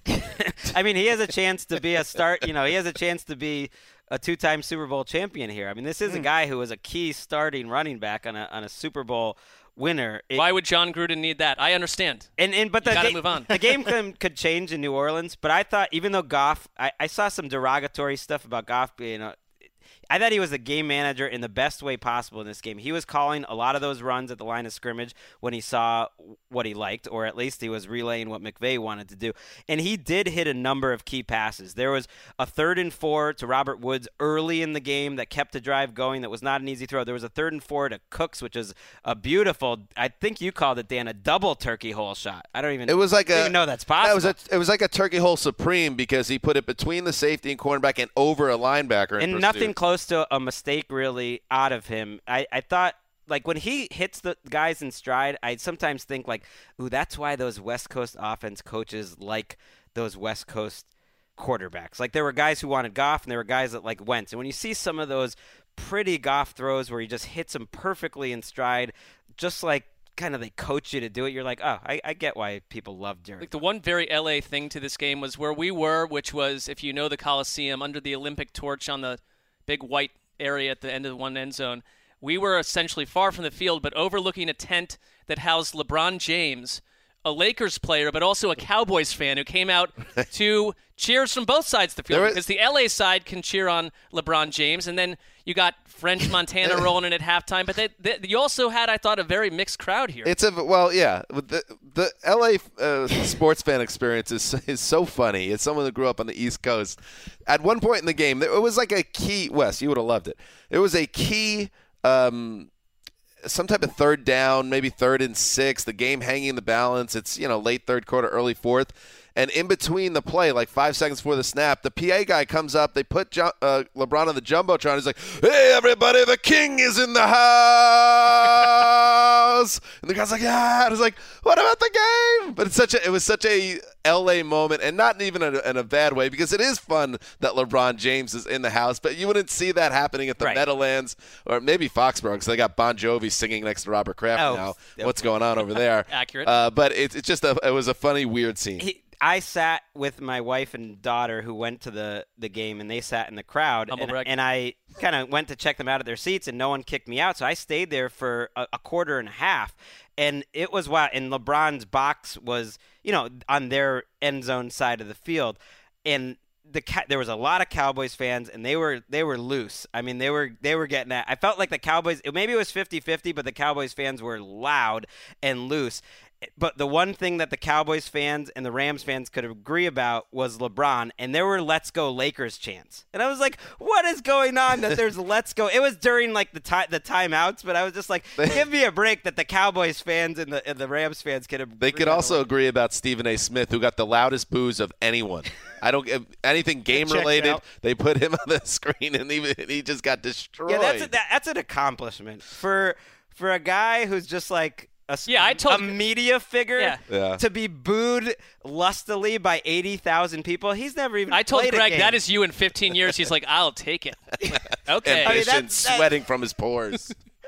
I mean, he has a chance to be a start. You know, he has a chance to be a two-time Super Bowl champion here. I mean, this is mm. a guy who was a key starting running back on a on a Super Bowl winner. It, Why would John Gruden need that? I understand. And and but you the gotta ga- move on. the game could, could change in New Orleans. But I thought, even though Goff, I, I saw some derogatory stuff about Goff being a. I thought he was the game manager in the best way possible in this game. He was calling a lot of those runs at the line of scrimmage when he saw what he liked, or at least he was relaying what McVay wanted to do. And he did hit a number of key passes. There was a third and four to Robert Woods early in the game that kept the drive going. That was not an easy throw. There was a third and four to Cooks, which is a beautiful, I think you called it, Dan, a double turkey hole shot. I don't even, it was like I don't a, even know that's possible. It was, a, it was like a turkey hole supreme because he put it between the safety and cornerback and over a linebacker. And nothing close to a mistake really out of him. I, I thought, like, when he hits the guys in stride, I sometimes think, like, ooh, that's why those West Coast offense coaches like those West Coast quarterbacks. Like, there were guys who wanted Goff, and there were guys that like Wentz. And when you see some of those pretty Goff throws where he just hits them perfectly in stride, just like kind of they coach you to do it, you're like, oh, I, I get why people love Jared. Like, the one very L A thing to this game was where we were, which was, if you know the Coliseum, under the Olympic torch on the big white area at the end of the one end zone. We were essentially far from the field, but overlooking a tent that housed LeBron James, a Lakers player, but also a Cowboys fan who came out to cheers from both sides of the field. There because the L A side can cheer on LeBron James, and then you got French Montana rolling in at halftime. But they, they, you also had, I thought, a very mixed crowd here. It's a well, yeah. The the L A uh, sports fan experience is is so funny. It's someone that grew up on the East Coast. At one point in the game, it was like a key. Wes, you would have loved it. It was a key. Um, some type of third down, maybe third and six, the game hanging in the balance. It's, you know, late third quarter, early fourth. And in between the play, like five seconds before the snap, the P A guy comes up. They put jo- uh, LeBron on the Jumbotron. He's like, hey, everybody, the king is in the house. house, and the guy's like, yeah. And I was like, what about the game? But it's such a, it was such a L A moment, and not even in a, in a bad way, because it is fun that LeBron James is in the house, but you wouldn't see that happening at the right. Meadowlands or maybe Foxborough, because they got Bon Jovi singing next to Robert Kraft oh, now. yep. What's going on over there? Accurate. Uh, but it, it's just a, it was a funny, weird scene. He, I sat with my wife and daughter who went to the, the game, and they sat in the crowd. And, and I kind of went to check them out at their seats, and no one kicked me out. So I stayed there for a, a quarter and a half. And it was wild. And LeBron's box was, you know, on their end zone side of the field. And the there was a lot of Cowboys fans, and they were they were loose. I mean, they were they were getting at. I felt like the Cowboys, maybe it was fifty-fifty, but the Cowboys fans were loud and loose. But the one thing that the Cowboys fans and the Rams fans could agree about was LeBron, and there were "Let's Go Lakers" chants. And I was like, what is going on that there's "Let's Go"? It was during like the time the timeouts, but I was just like, give me a break that the Cowboys fans and the and the Rams fans could agree. They could also agree about Stephen A. Smith, who got the loudest boos of anyone. I don't if anything game related. They put him on the screen, and he he just got destroyed. Yeah, that's a, that, that's an accomplishment for for a guy who's just like. A, yeah, I told a media figure yeah. Yeah. to be booed lustily by eighty thousand people. He's never even I told played Greg a game. that is you in fifteen years. He's like, I'll take it. Okay. Ambition I mean, that's, that's, sweating from his pores.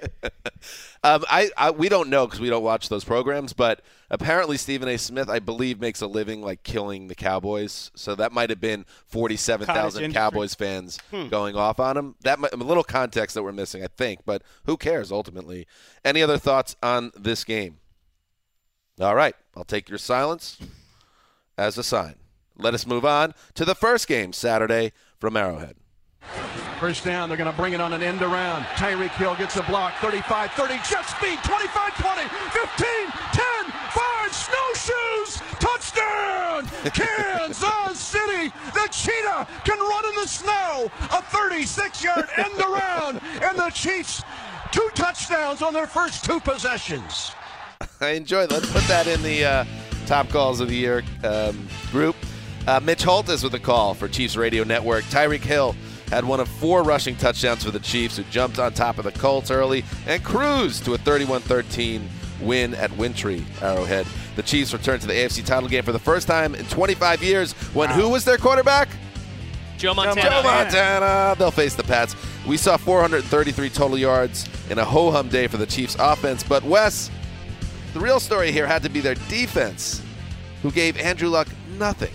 um, I, I we don't know because we don't watch those programs, but apparently Stephen A. Smith, I believe, makes a living like killing the Cowboys. So that might have been forty-seven thousand Cowboys fans hmm. going off on him. That might, a little context that we're missing, I think, but who cares ultimately? Any other thoughts on this game? All right, I'll take your silence as a sign. Let us move on to the first game Saturday from Arrowhead. First down, they're going to bring it on an end around. Tyreek Hill gets a block, thirty-five thirty, jet speed, twenty-five twenty, fifteen, ten, five, snowshoes, touchdown! Kansas City, the Cheetah can run in the snow, a thirty-six-yard end around, and the Chiefs, two touchdowns on their first two possessions. I enjoy it. Let's put that in the uh, top calls of the year um, group. Uh, Mitch Holt is with a call for Chiefs Radio Network. Tyreek Hill had one of four rushing touchdowns for the Chiefs, who jumped on top of the Colts early and cruised to a thirty-one thirteen win at Wintry, Arrowhead. The Chiefs returned to the A F C title game for the first time in twenty-five years when wow. who was their quarterback? Joe Montana. Joe Montana. They'll face the Pats. We saw four hundred thirty-three total yards in a ho-hum day for the Chiefs offense. But, Wes, the real story here had to be their defense, who gave Andrew Luck nothing.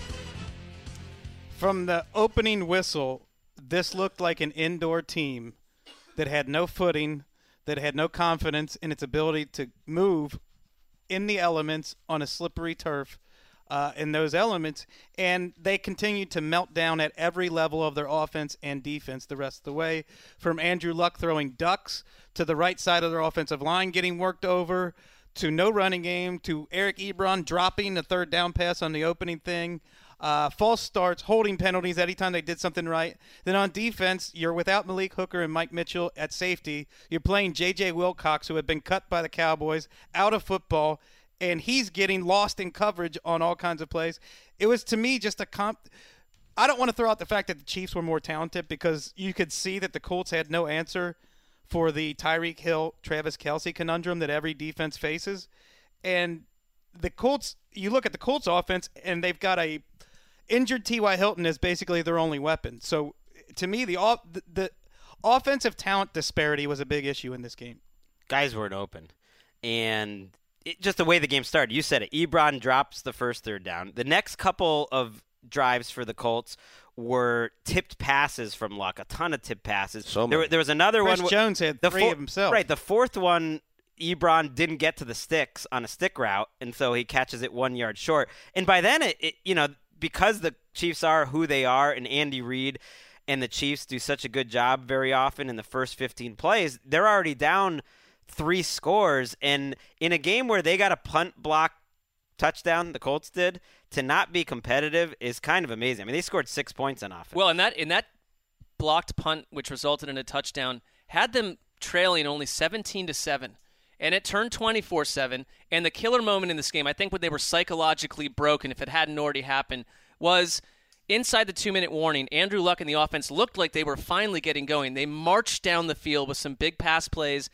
From the opening whistle, this looked like an indoor team that had no footing, that had no confidence in its ability to move in the elements on a slippery turf uh, in those elements. And they continued to melt down at every level of their offense and defense the rest of the way, from Andrew Luck throwing ducks to the right side of their offensive line getting worked over, to no running game, to Eric Ebron dropping the third down pass on the opening thing. Uh, false starts, holding penalties anytime they did something right. Then on defense, you're without Malik Hooker and Mike Mitchell at safety. You're playing J J Wilcox, who had been cut by the Cowboys, out of football, and he's getting lost in coverage on all kinds of plays. It was, to me, just a comp. I don't want to throw out the fact that the Chiefs were more talented, because you could see that the Colts had no answer for the Tyreek Hill, Travis Kelce conundrum that every defense faces. And the Colts, you look at the Colts offense, and they've got a injured T Y Hilton is basically their only weapon. So, to me, the, the the offensive talent disparity was a big issue in this game. Guys weren't open. And it, just the way the game started, you said it. Ebron drops the first third down. The next couple of drives for the Colts were tipped passes from Luck, a ton of tipped passes. So there, there was another Chris one. Jones had the three four, of himself. Right, the fourth one, Ebron didn't get to the sticks on a stick route, and so he catches it one yard short. And by then, it, it you know, because the Chiefs are who they are, and Andy Reid and the Chiefs do such a good job very often in the first fifteen plays, they're already down three scores. And in a game where they got a punt block touchdown, the Colts did, to not be competitive is kind of amazing. I mean, they scored six points on offense. Well, and that in that blocked punt, which resulted in a touchdown, had them trailing only seventeen to seven. And it turned twenty-four seven. And the killer moment in this game, I think when they were psychologically broken, if it hadn't already happened, was inside the two-minute warning. Andrew Luck and the offense looked like they were finally getting going. They marched down the field with some big pass plays.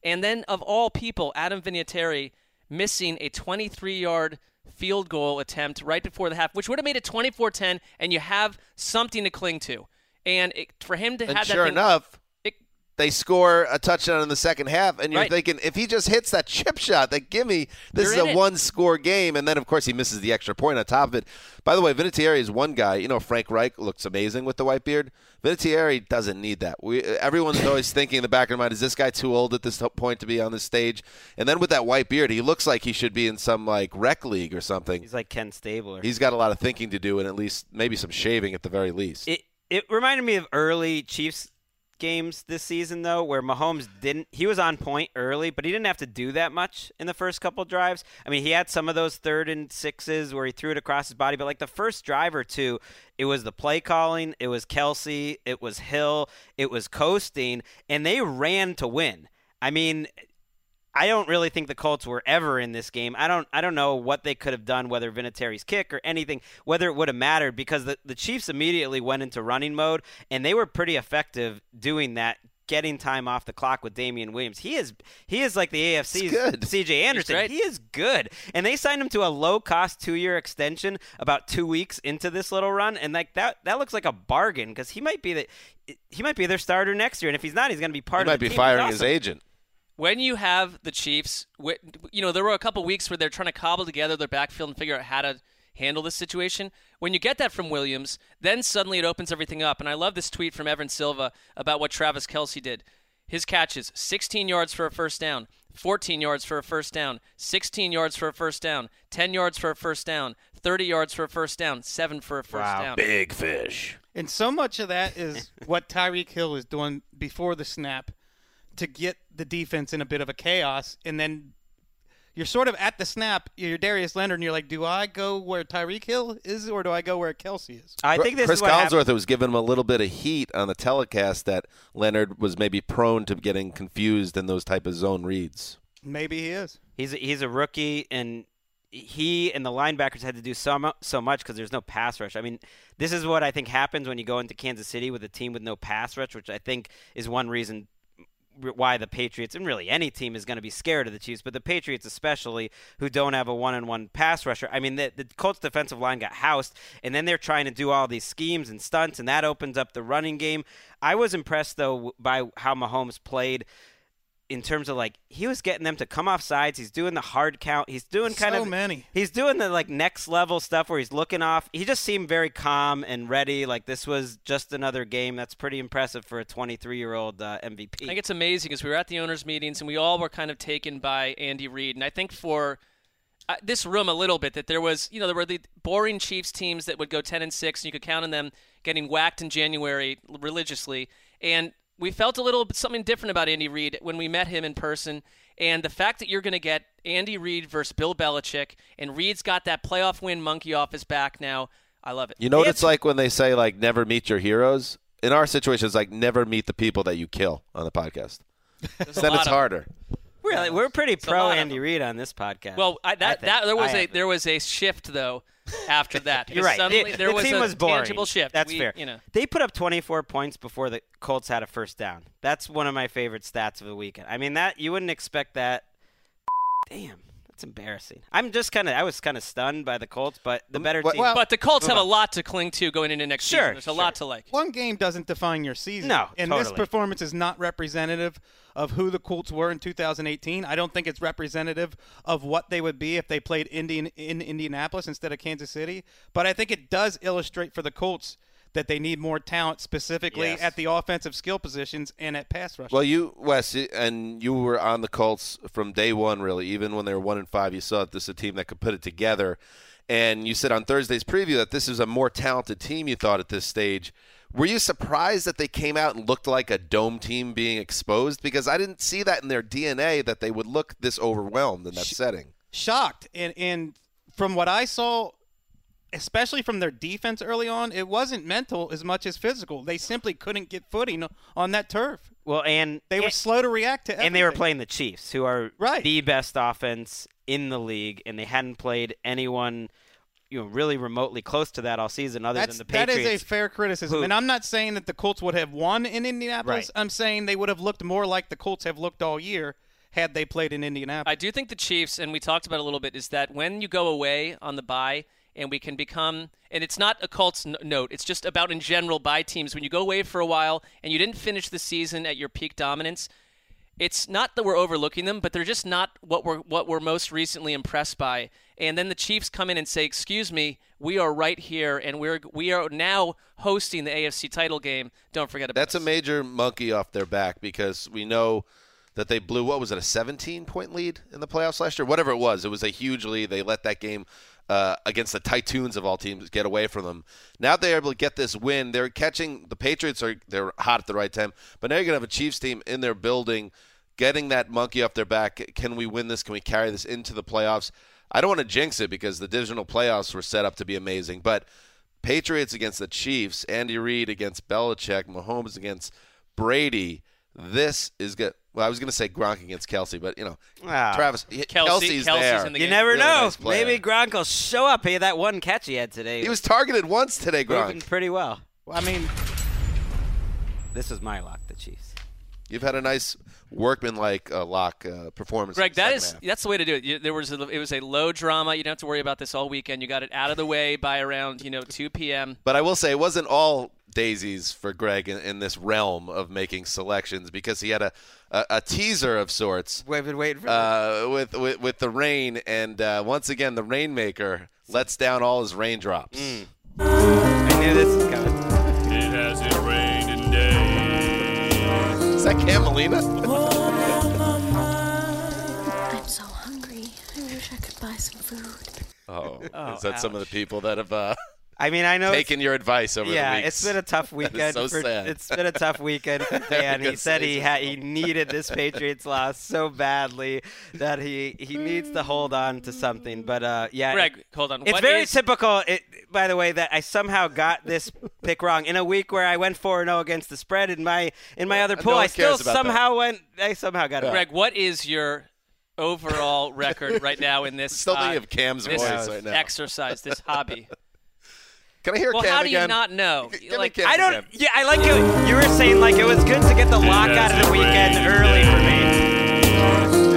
And then, of all people, Adam Vinatieri missing a twenty-three-yard field goal attempt right before the half, which would have made it twenty-four ten, and you have something to cling to. And it, for him to and have that sure thing, enough, it, they score a touchdown in the second half, and you're right. thinking, if he just hits that chip shot, that gimme, this You're is in a it. one-score game. And then, of course, he misses the extra point on top of it. By the way, Vinatieri is one guy. You know, Frank Reich looks amazing with the white beard. Vinatieri doesn't need that. We Everyone's always thinking in the back of their mind, is this guy too old at this point to be on this stage? And then with that white beard, he looks like he should be in some, like, rec league or something. He's like Ken Stabler. He's got a lot of thinking to do, and at least maybe some shaving at the very least. It it reminded me of early Chiefs games this season, though, where Mahomes didn't – he was on point early, but he didn't have to do that much in the first couple drives. I mean, he had some of those third and sixes where he threw it across his body, but like the first drive or two, it was the play calling, it was Kelsey, it was Hill, it was coasting, and they ran to win. I mean – I don't really think the Colts were ever in this game. I don't I don't know what they could have done, whether Vinatieri's kick or anything, whether it would have mattered, because the, the Chiefs immediately went into running mode, and they were pretty effective doing that, getting time off the clock with Damian Williams. He is he is like the A F C's C J Anderson. He is good. And they signed him to a low-cost two-year extension about two weeks into this little run, and like that that looks like a bargain, because he might be the he might be their starter next year, and if he's not, he's going to be part he of the might be team. firing awesome. his agent. When you have the Chiefs, you know, there were a couple weeks where they're trying to cobble together their backfield and figure out how to handle this situation. When you get that from Williams, then suddenly it opens everything up. And I love this tweet from Evan Silva about what Travis Kelce did. His catches, sixteen yards for a first down, fourteen yards for a first down, sixteen yards for a first down, ten yards for a first down, thirty yards for a first down, seven for a first wow. down. Big fish. And so much of that is what Tyreek Hill is doing before the snap to get the defense in a bit of a chaos, and then you're sort of at the snap, you're Darius Leonard, and you're like, do I go where Tyreek Hill is, or do I go where Kelsey is? I think this Chris is what Collinsworth happened. was giving him a little bit of heat on the telecast that Leonard was maybe prone to getting confused in those type of zone reads. Maybe he is. He's a, he's a rookie, and he and the linebackers had to do so, mu- so much because there's no pass rush. I mean, this is what I think happens when you go into Kansas City with a team with no pass rush, which I think is one reason why the Patriots, and really any team, is going to be scared of the Chiefs, but the Patriots especially, who don't have a one-on-one pass rusher. I mean, the, the Colts defensive line got housed, and then they're trying to do all these schemes and stunts, and that opens up the running game. I was impressed, though, by how Mahomes played in terms of, like, he was getting them to come off sides. He's doing the hard count. He's doing kind so of many. He's doing the, like, next level stuff where he's looking off. He just seemed very calm and ready. Like, this was just another game. That's pretty impressive for a twenty-three-year-old uh, M V P. I think it's amazing because we were at the owners' meetings and we all were kind of taken by Andy Reid. And I think for uh, this room a little bit that there was, you know, there were the boring Chiefs teams that would go ten and six, and you could count on them getting whacked in January religiously. And we felt a little bit something different about Andy Reid when we met him in person. And the fact that you're going to get Andy Reid versus Bill Belichick, and Reid's got that playoff win monkey off his back now, I love it. You know what it's like when they say, like, never meet your heroes? In our situation, it's like never meet the people that you kill on the podcast. Then it's harder. We're, we're pretty It's a pro lot of Andy Reid on this podcast. Well, I, that I think. that there was I a have there was a shift though after that. You're right. Suddenly, the there the was team a was boring. tangible shift. That's We- fair. You know, They put up twenty-four points before the Colts had a first down. That's one of my favorite stats of the weekend. I mean, that you wouldn't expect that. Damn. That's embarrassing. I'm just kind of – I was kind of stunned by the Colts, but the better team – but the Colts have a lot to cling to going into next Sure, season. There's a sure. lot to like. One game doesn't define your season. No, and this totally. performance is not representative of who the Colts were in two thousand eighteen. I don't think it's representative of what they would be if they played Indian in Indianapolis instead of Kansas City. But I think it does illustrate for the Colts that they need more talent, specifically Yes. at the offensive skill positions and at pass rush. Well, you, Wes, and you were on the Colts from day one, really. Even when they were one and five, you saw that this is a team that could put it together. And you said on Thursday's preview that this is a more talented team, you thought, at this stage. Were you surprised that they came out and looked like a dome team being exposed? Because I didn't see that in their D N A, that they would look this overwhelmed in that Sh- setting. Shocked. And, and from what I saw, especially from their defense early on, it wasn't mental as much as physical. They simply couldn't get footing on that turf. Well, and They were and, slow to react to everything. and they were playing the Chiefs, who are Right. the best offense in the league, and they hadn't played anyone – you know, really remotely close to that all season, other That's, than the that Patriots. is a fair criticism. who- and I'm not saying that the Colts would have won in Indianapolis. Right. I'm saying they would have looked more like the Colts have looked all year had they played in Indianapolis. I do think the Chiefs, and we talked about it a little bit, is that when you go away on the bye and we can become – and it's not a Colts n- note. It's just about in general bye teams. When you go away for a while and you didn't finish the season at your peak dominance, it's not that we're overlooking them, but they're just not what we're what we're most recently impressed by. And then the Chiefs come in and say, "Excuse me, we are right here, and we're we are now hosting the A F C title game. Don't forget about That's us." a major monkey off their back because we know that they blew, what was it, a seventeen-point lead in the playoffs last year? Whatever it was. It was a huge lead. They let that game uh, against the Titans of all teams get away from them. Now they're able to get this win. They're catching – the Patriots are they're hot at the right time. But now you're going to have a Chiefs team in their building getting that monkey off their back. Can we win this? Can we carry this into the playoffs? I don't want to jinx it because the divisional playoffs were set up to be amazing. But Patriots against the Chiefs, Andy Reid against Belichick, Mahomes against Brady, this is good. Well, I was going to say Gronk against Kelsey, but, you know, Wow. Travis, Kelsey, Kelsey's, Kelsey's there. in the You game. never Really know. nice player. Maybe Gronk will show up. He had that one catch he had today. He was targeted once today, moving Gronk. pretty well. I mean, This is my lock, the Chiefs. You've had a nice workman-like uh, lock uh, performance. Greg, in the that second is half. that's the way to do it. You, there was a, it was a low drama. You don't have to worry about this all weekend. You got it out of the way by around you know two p.m. But I will say it wasn't all daisies for Greg in, in this realm of making selections because he had a, a, a teaser of sorts We've been waiting for uh, with, with with the rain, and uh, once again the Rainmaker lets down all his raindrops. Mm. I knew this was coming. It hasn't rained in days. Is that Cam Molina? I'm so hungry. I wish I could buy some food. Oh, Oh, is that some of the people that have uh, I mean, I know it's- taken your advice over yeah, the weeks? it's been a tough That is weekend. so for, sad. It's been a tough weekend for Dan. He Good said he season. had he needed this Patriots loss so badly that he he needs to hold on to something. But uh, yeah, Greg, it- hold on. It's What very is- typical. It, by the way, that I somehow got this pick wrong in a week where I went four and zero against the spread in my in my other No pool. one I still cares about that. somehow went. I somehow got it. Greg, what is your overall record right now in this, Still thinking uh, of Cam's this voice right now. exercise, this hobby? Can I hear Well, Cam how do again? you not know? G- give me Like, Cam I don't. again. Yeah, I like it. You were saying like it was good to get the lock out of the weekend early for me.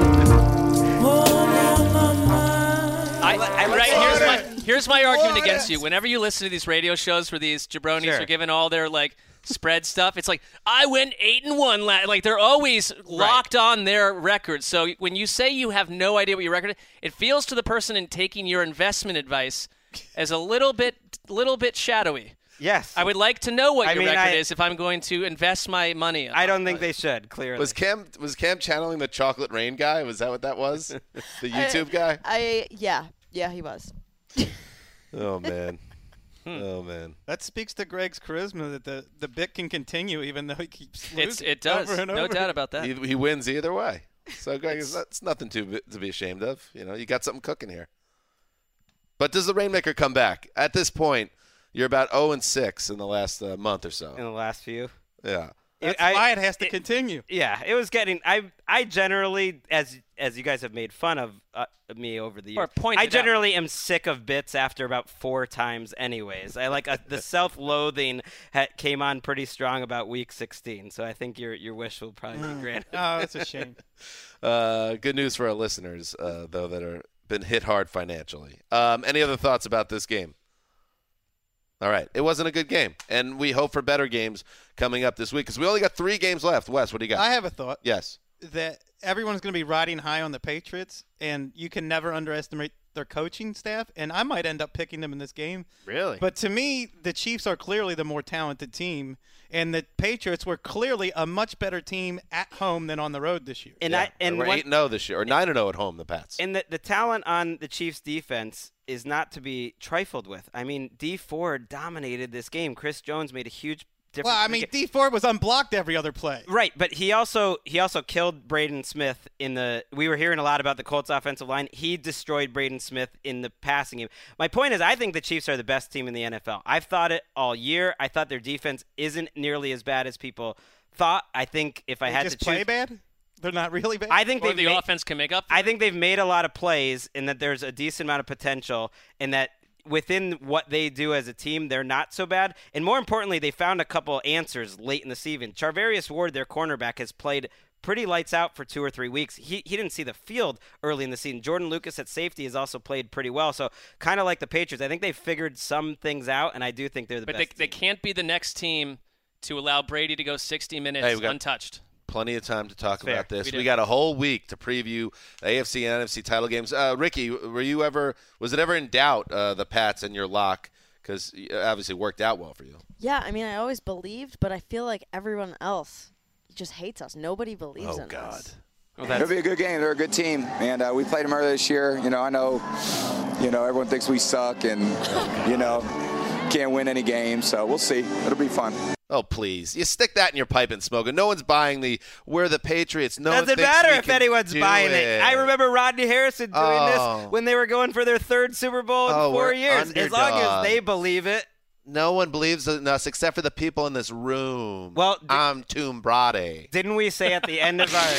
I, I right, like- here's my here's my argument against you. Whenever you listen to these radio shows where these jabronis Sure. are giving all their like spread stuff, it's like I went eight and one. La-. Like they're always locked on their record. So when you say you have no idea what your record is, it feels to the person in taking your investment advice as a little bit little bit shadowy. Yes. I would like to know what I your mean, record I- is if I'm going to invest my money. I don't think they should. Clearly. Was Cam was Cam channeling the Chocolate Rain guy? Was that what that was? The YouTube guy? I yeah yeah he was. Oh man. Hmm. Oh man. that speaks to Greg's charisma that the, the bit can continue even though he keeps losing It's it does. over and No over. doubt about that. He, he wins either way. So Greg, it's, it's nothing to to be ashamed of. You know, you got something cooking here. But does the Rainmaker come back? At this point, you're about oh and six in the last uh, month or in so. the last few. Yeah. That's I- why it has to it- continue. Yeah, it was getting. I I generally, as as you guys have made fun of uh, me over the years, Or pointed I out. generally am sick of bits after about four times. Anyways, I like uh, the self-loathing ha- came on pretty strong about week sixteen. So I think your your wish will probably be granted. Oh, it's a shame. Uh, good news for our listeners, uh, though, that are been hit hard financially. Um, any other thoughts about this game? All right. It wasn't a good game, and we hope for better games coming up this week because we only got three games left. Wes, what do you got? I have a thought. Yes. That everyone's going to be riding high on the Patriots, and you can never underestimate their coaching staff, and I might end up picking them in this game. Really? But to me, the Chiefs are clearly the more talented team, and the Patriots were clearly a much better team at home than on the road this year. And Yeah. I and we're one- eight and oh this year, or nine and oh at home, the Pats. And the, the talent on the Chiefs' defense is not to be trifled with. I mean, D Ford dominated this game. Chris Jones made a huge difference. Well, I in the mean, game. D Ford was unblocked every other play. Right, but he also he also killed Braden Smith in the. We were hearing a lot about the Colts offensive line. He destroyed Braden Smith in the passing game. My point is, I think the Chiefs are the best team in the N F L. I've thought it all year. I thought their defense isn't nearly as bad as people thought. I think if I They had just to choose, play bad. They're not really bad. I think Or they've the made, offense can make up for I it. think they've made a lot of plays, and that there's a decent amount of potential, and that within what they do as a team, they're not so bad. And more importantly, they found a couple answers late in the season. Charvarius Ward, their cornerback, has played pretty lights out for two or three weeks. He he didn't see the field early in the season. Jordan Lucas at safety has also played pretty well. So kind of like the Patriots, I think they figured some things out, and I do think they're the but best. But they, they can't be the next team to allow Brady to go sixty minutes hey, we got untouched. Plenty of time to talk Fair. about this. We, we got a whole week to preview the A F C and N F C title games. Uh, Ricky, were you ever was it ever in doubt uh, the Pats and your lock? Because it obviously worked out well for you. Yeah, I mean, I always believed, but I feel like everyone else just hates us. Nobody believes oh, in God. us. Well, it'll be a good game. They're a good team, and uh, we played them earlier this year. You know, I know, you know, everyone thinks we suck, and you know, can't win any games. So we'll see. It'll be fun. Oh, please. You stick that in your pipe and smoke it. No one's buying the we're the Patriots. No Doesn't one thinks matter we if can anyone's do buying it. it. I remember Rodney Harrison doing Oh. this when they were going for their third Super Bowl in Oh, four we're years. As long as underdogs. they believe it. No one believes in us except for the people in this room. Well, I'm Tom Brady. Didn't we say at the end of our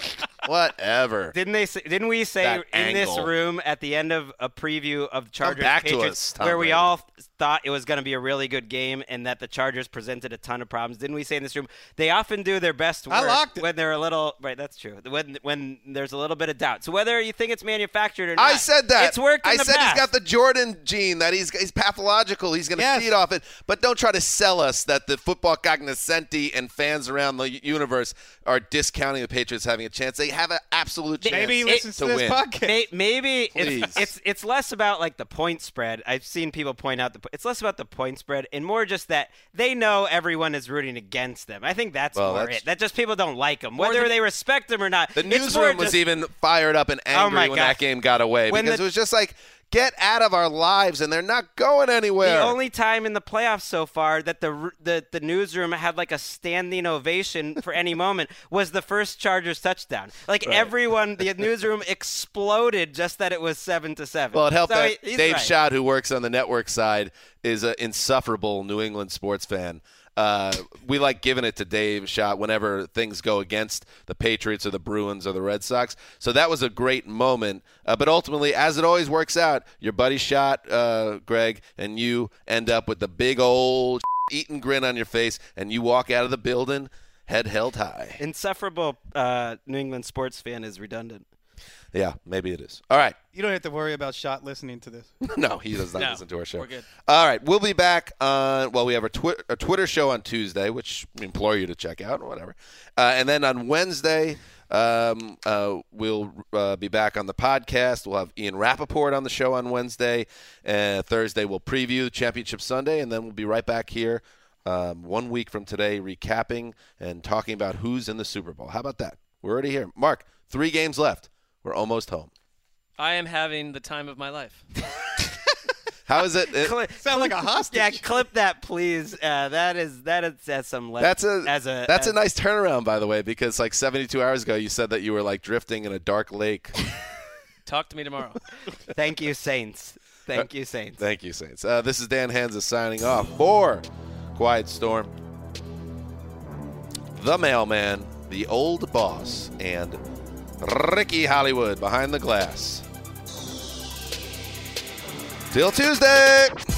Whatever. Didn't they? Say, didn't we say That in this angle. room at the end of a preview of Chargers back to Patriots, us, Tom where we Brady. all thought it was going to be a really good game and that the Chargers presented a ton of problems? Didn't we say in this room they often do their best work I locked it. when they're a little right? That's true. When when there's a little bit of doubt. So whether you think it's manufactured or not, I said that. it's worked. In I the said past. he's got the Jordan gene, that he's he's pathological. He's going to Yes. feed off it. But don't try to sell us that the football cognoscenti and fans around the universe are discounting the Patriots having a chance. They have an absolute chance Maybe he to listens to, this win. podcast. May- Maybe Please. it's, it's it's less about like the point spread. I've seen people point out the po- it's less about the point spread and more just that they know everyone is rooting against them. I think that's Well, more that's- it. That just people don't like them, More whether than- they respect them or not. The It's more newsroom was just- even fired up and Oh angry my when God. that game got away When because the- it was just like, get out of our lives, and they're not going anywhere. The only time in the playoffs so far that the r- the the newsroom had like a standing ovation for any moment was the first Chargers touchdown. Like Right. everyone, the newsroom exploded just that it was seven to seven. Well, it helped So that he- he's Dave right. Schott, who works on the network side, is an insufferable New England sports fan. Uh, we like giving it to Dave Schott whenever things go against the Patriots or the Bruins or the Red Sox. So that was a great moment. Uh, but ultimately, as it always works out, your buddy Schott, uh, Greg, and you end up with the big old eating grin on your face, and you walk out of the building head held high. Insufferable uh, New England sports fan is redundant. Yeah, maybe it is. All right. You don't have to worry about Schott listening to this. No, he does not No, listen to our show. we're good. All right, we'll be back on, well, we have a, twi- a Twitter show on Tuesday, which we implore you to check out or whatever. Uh, and then on Wednesday, um, uh, we'll uh, be back on the podcast. We'll have Ian Rappaport on the show on Wednesday. Uh, Thursday, we'll preview Championship Sunday, and then we'll be right back here um, one week from today recapping and talking about who's in the Super Bowl. How about that? We're already here. Mark, three games left. We're almost home. I am having the time of my life. How is it? it Cli- Sound like a hostage. Yeah, clip that, please. Uh, that is that is that's some. Le- That's a as a that's as, a nice turnaround, by the way, because like seventy-two hours ago, you said that you were like drifting in a dark lake. Talk to me tomorrow. Thank you, Saints. Thank you, Saints. Thank you, Saints. Uh, this is Dan Hansa signing off for Quiet Storm, the Mailman, the Old Boss, and Ricky Hollywood behind the glass. Till Tuesday.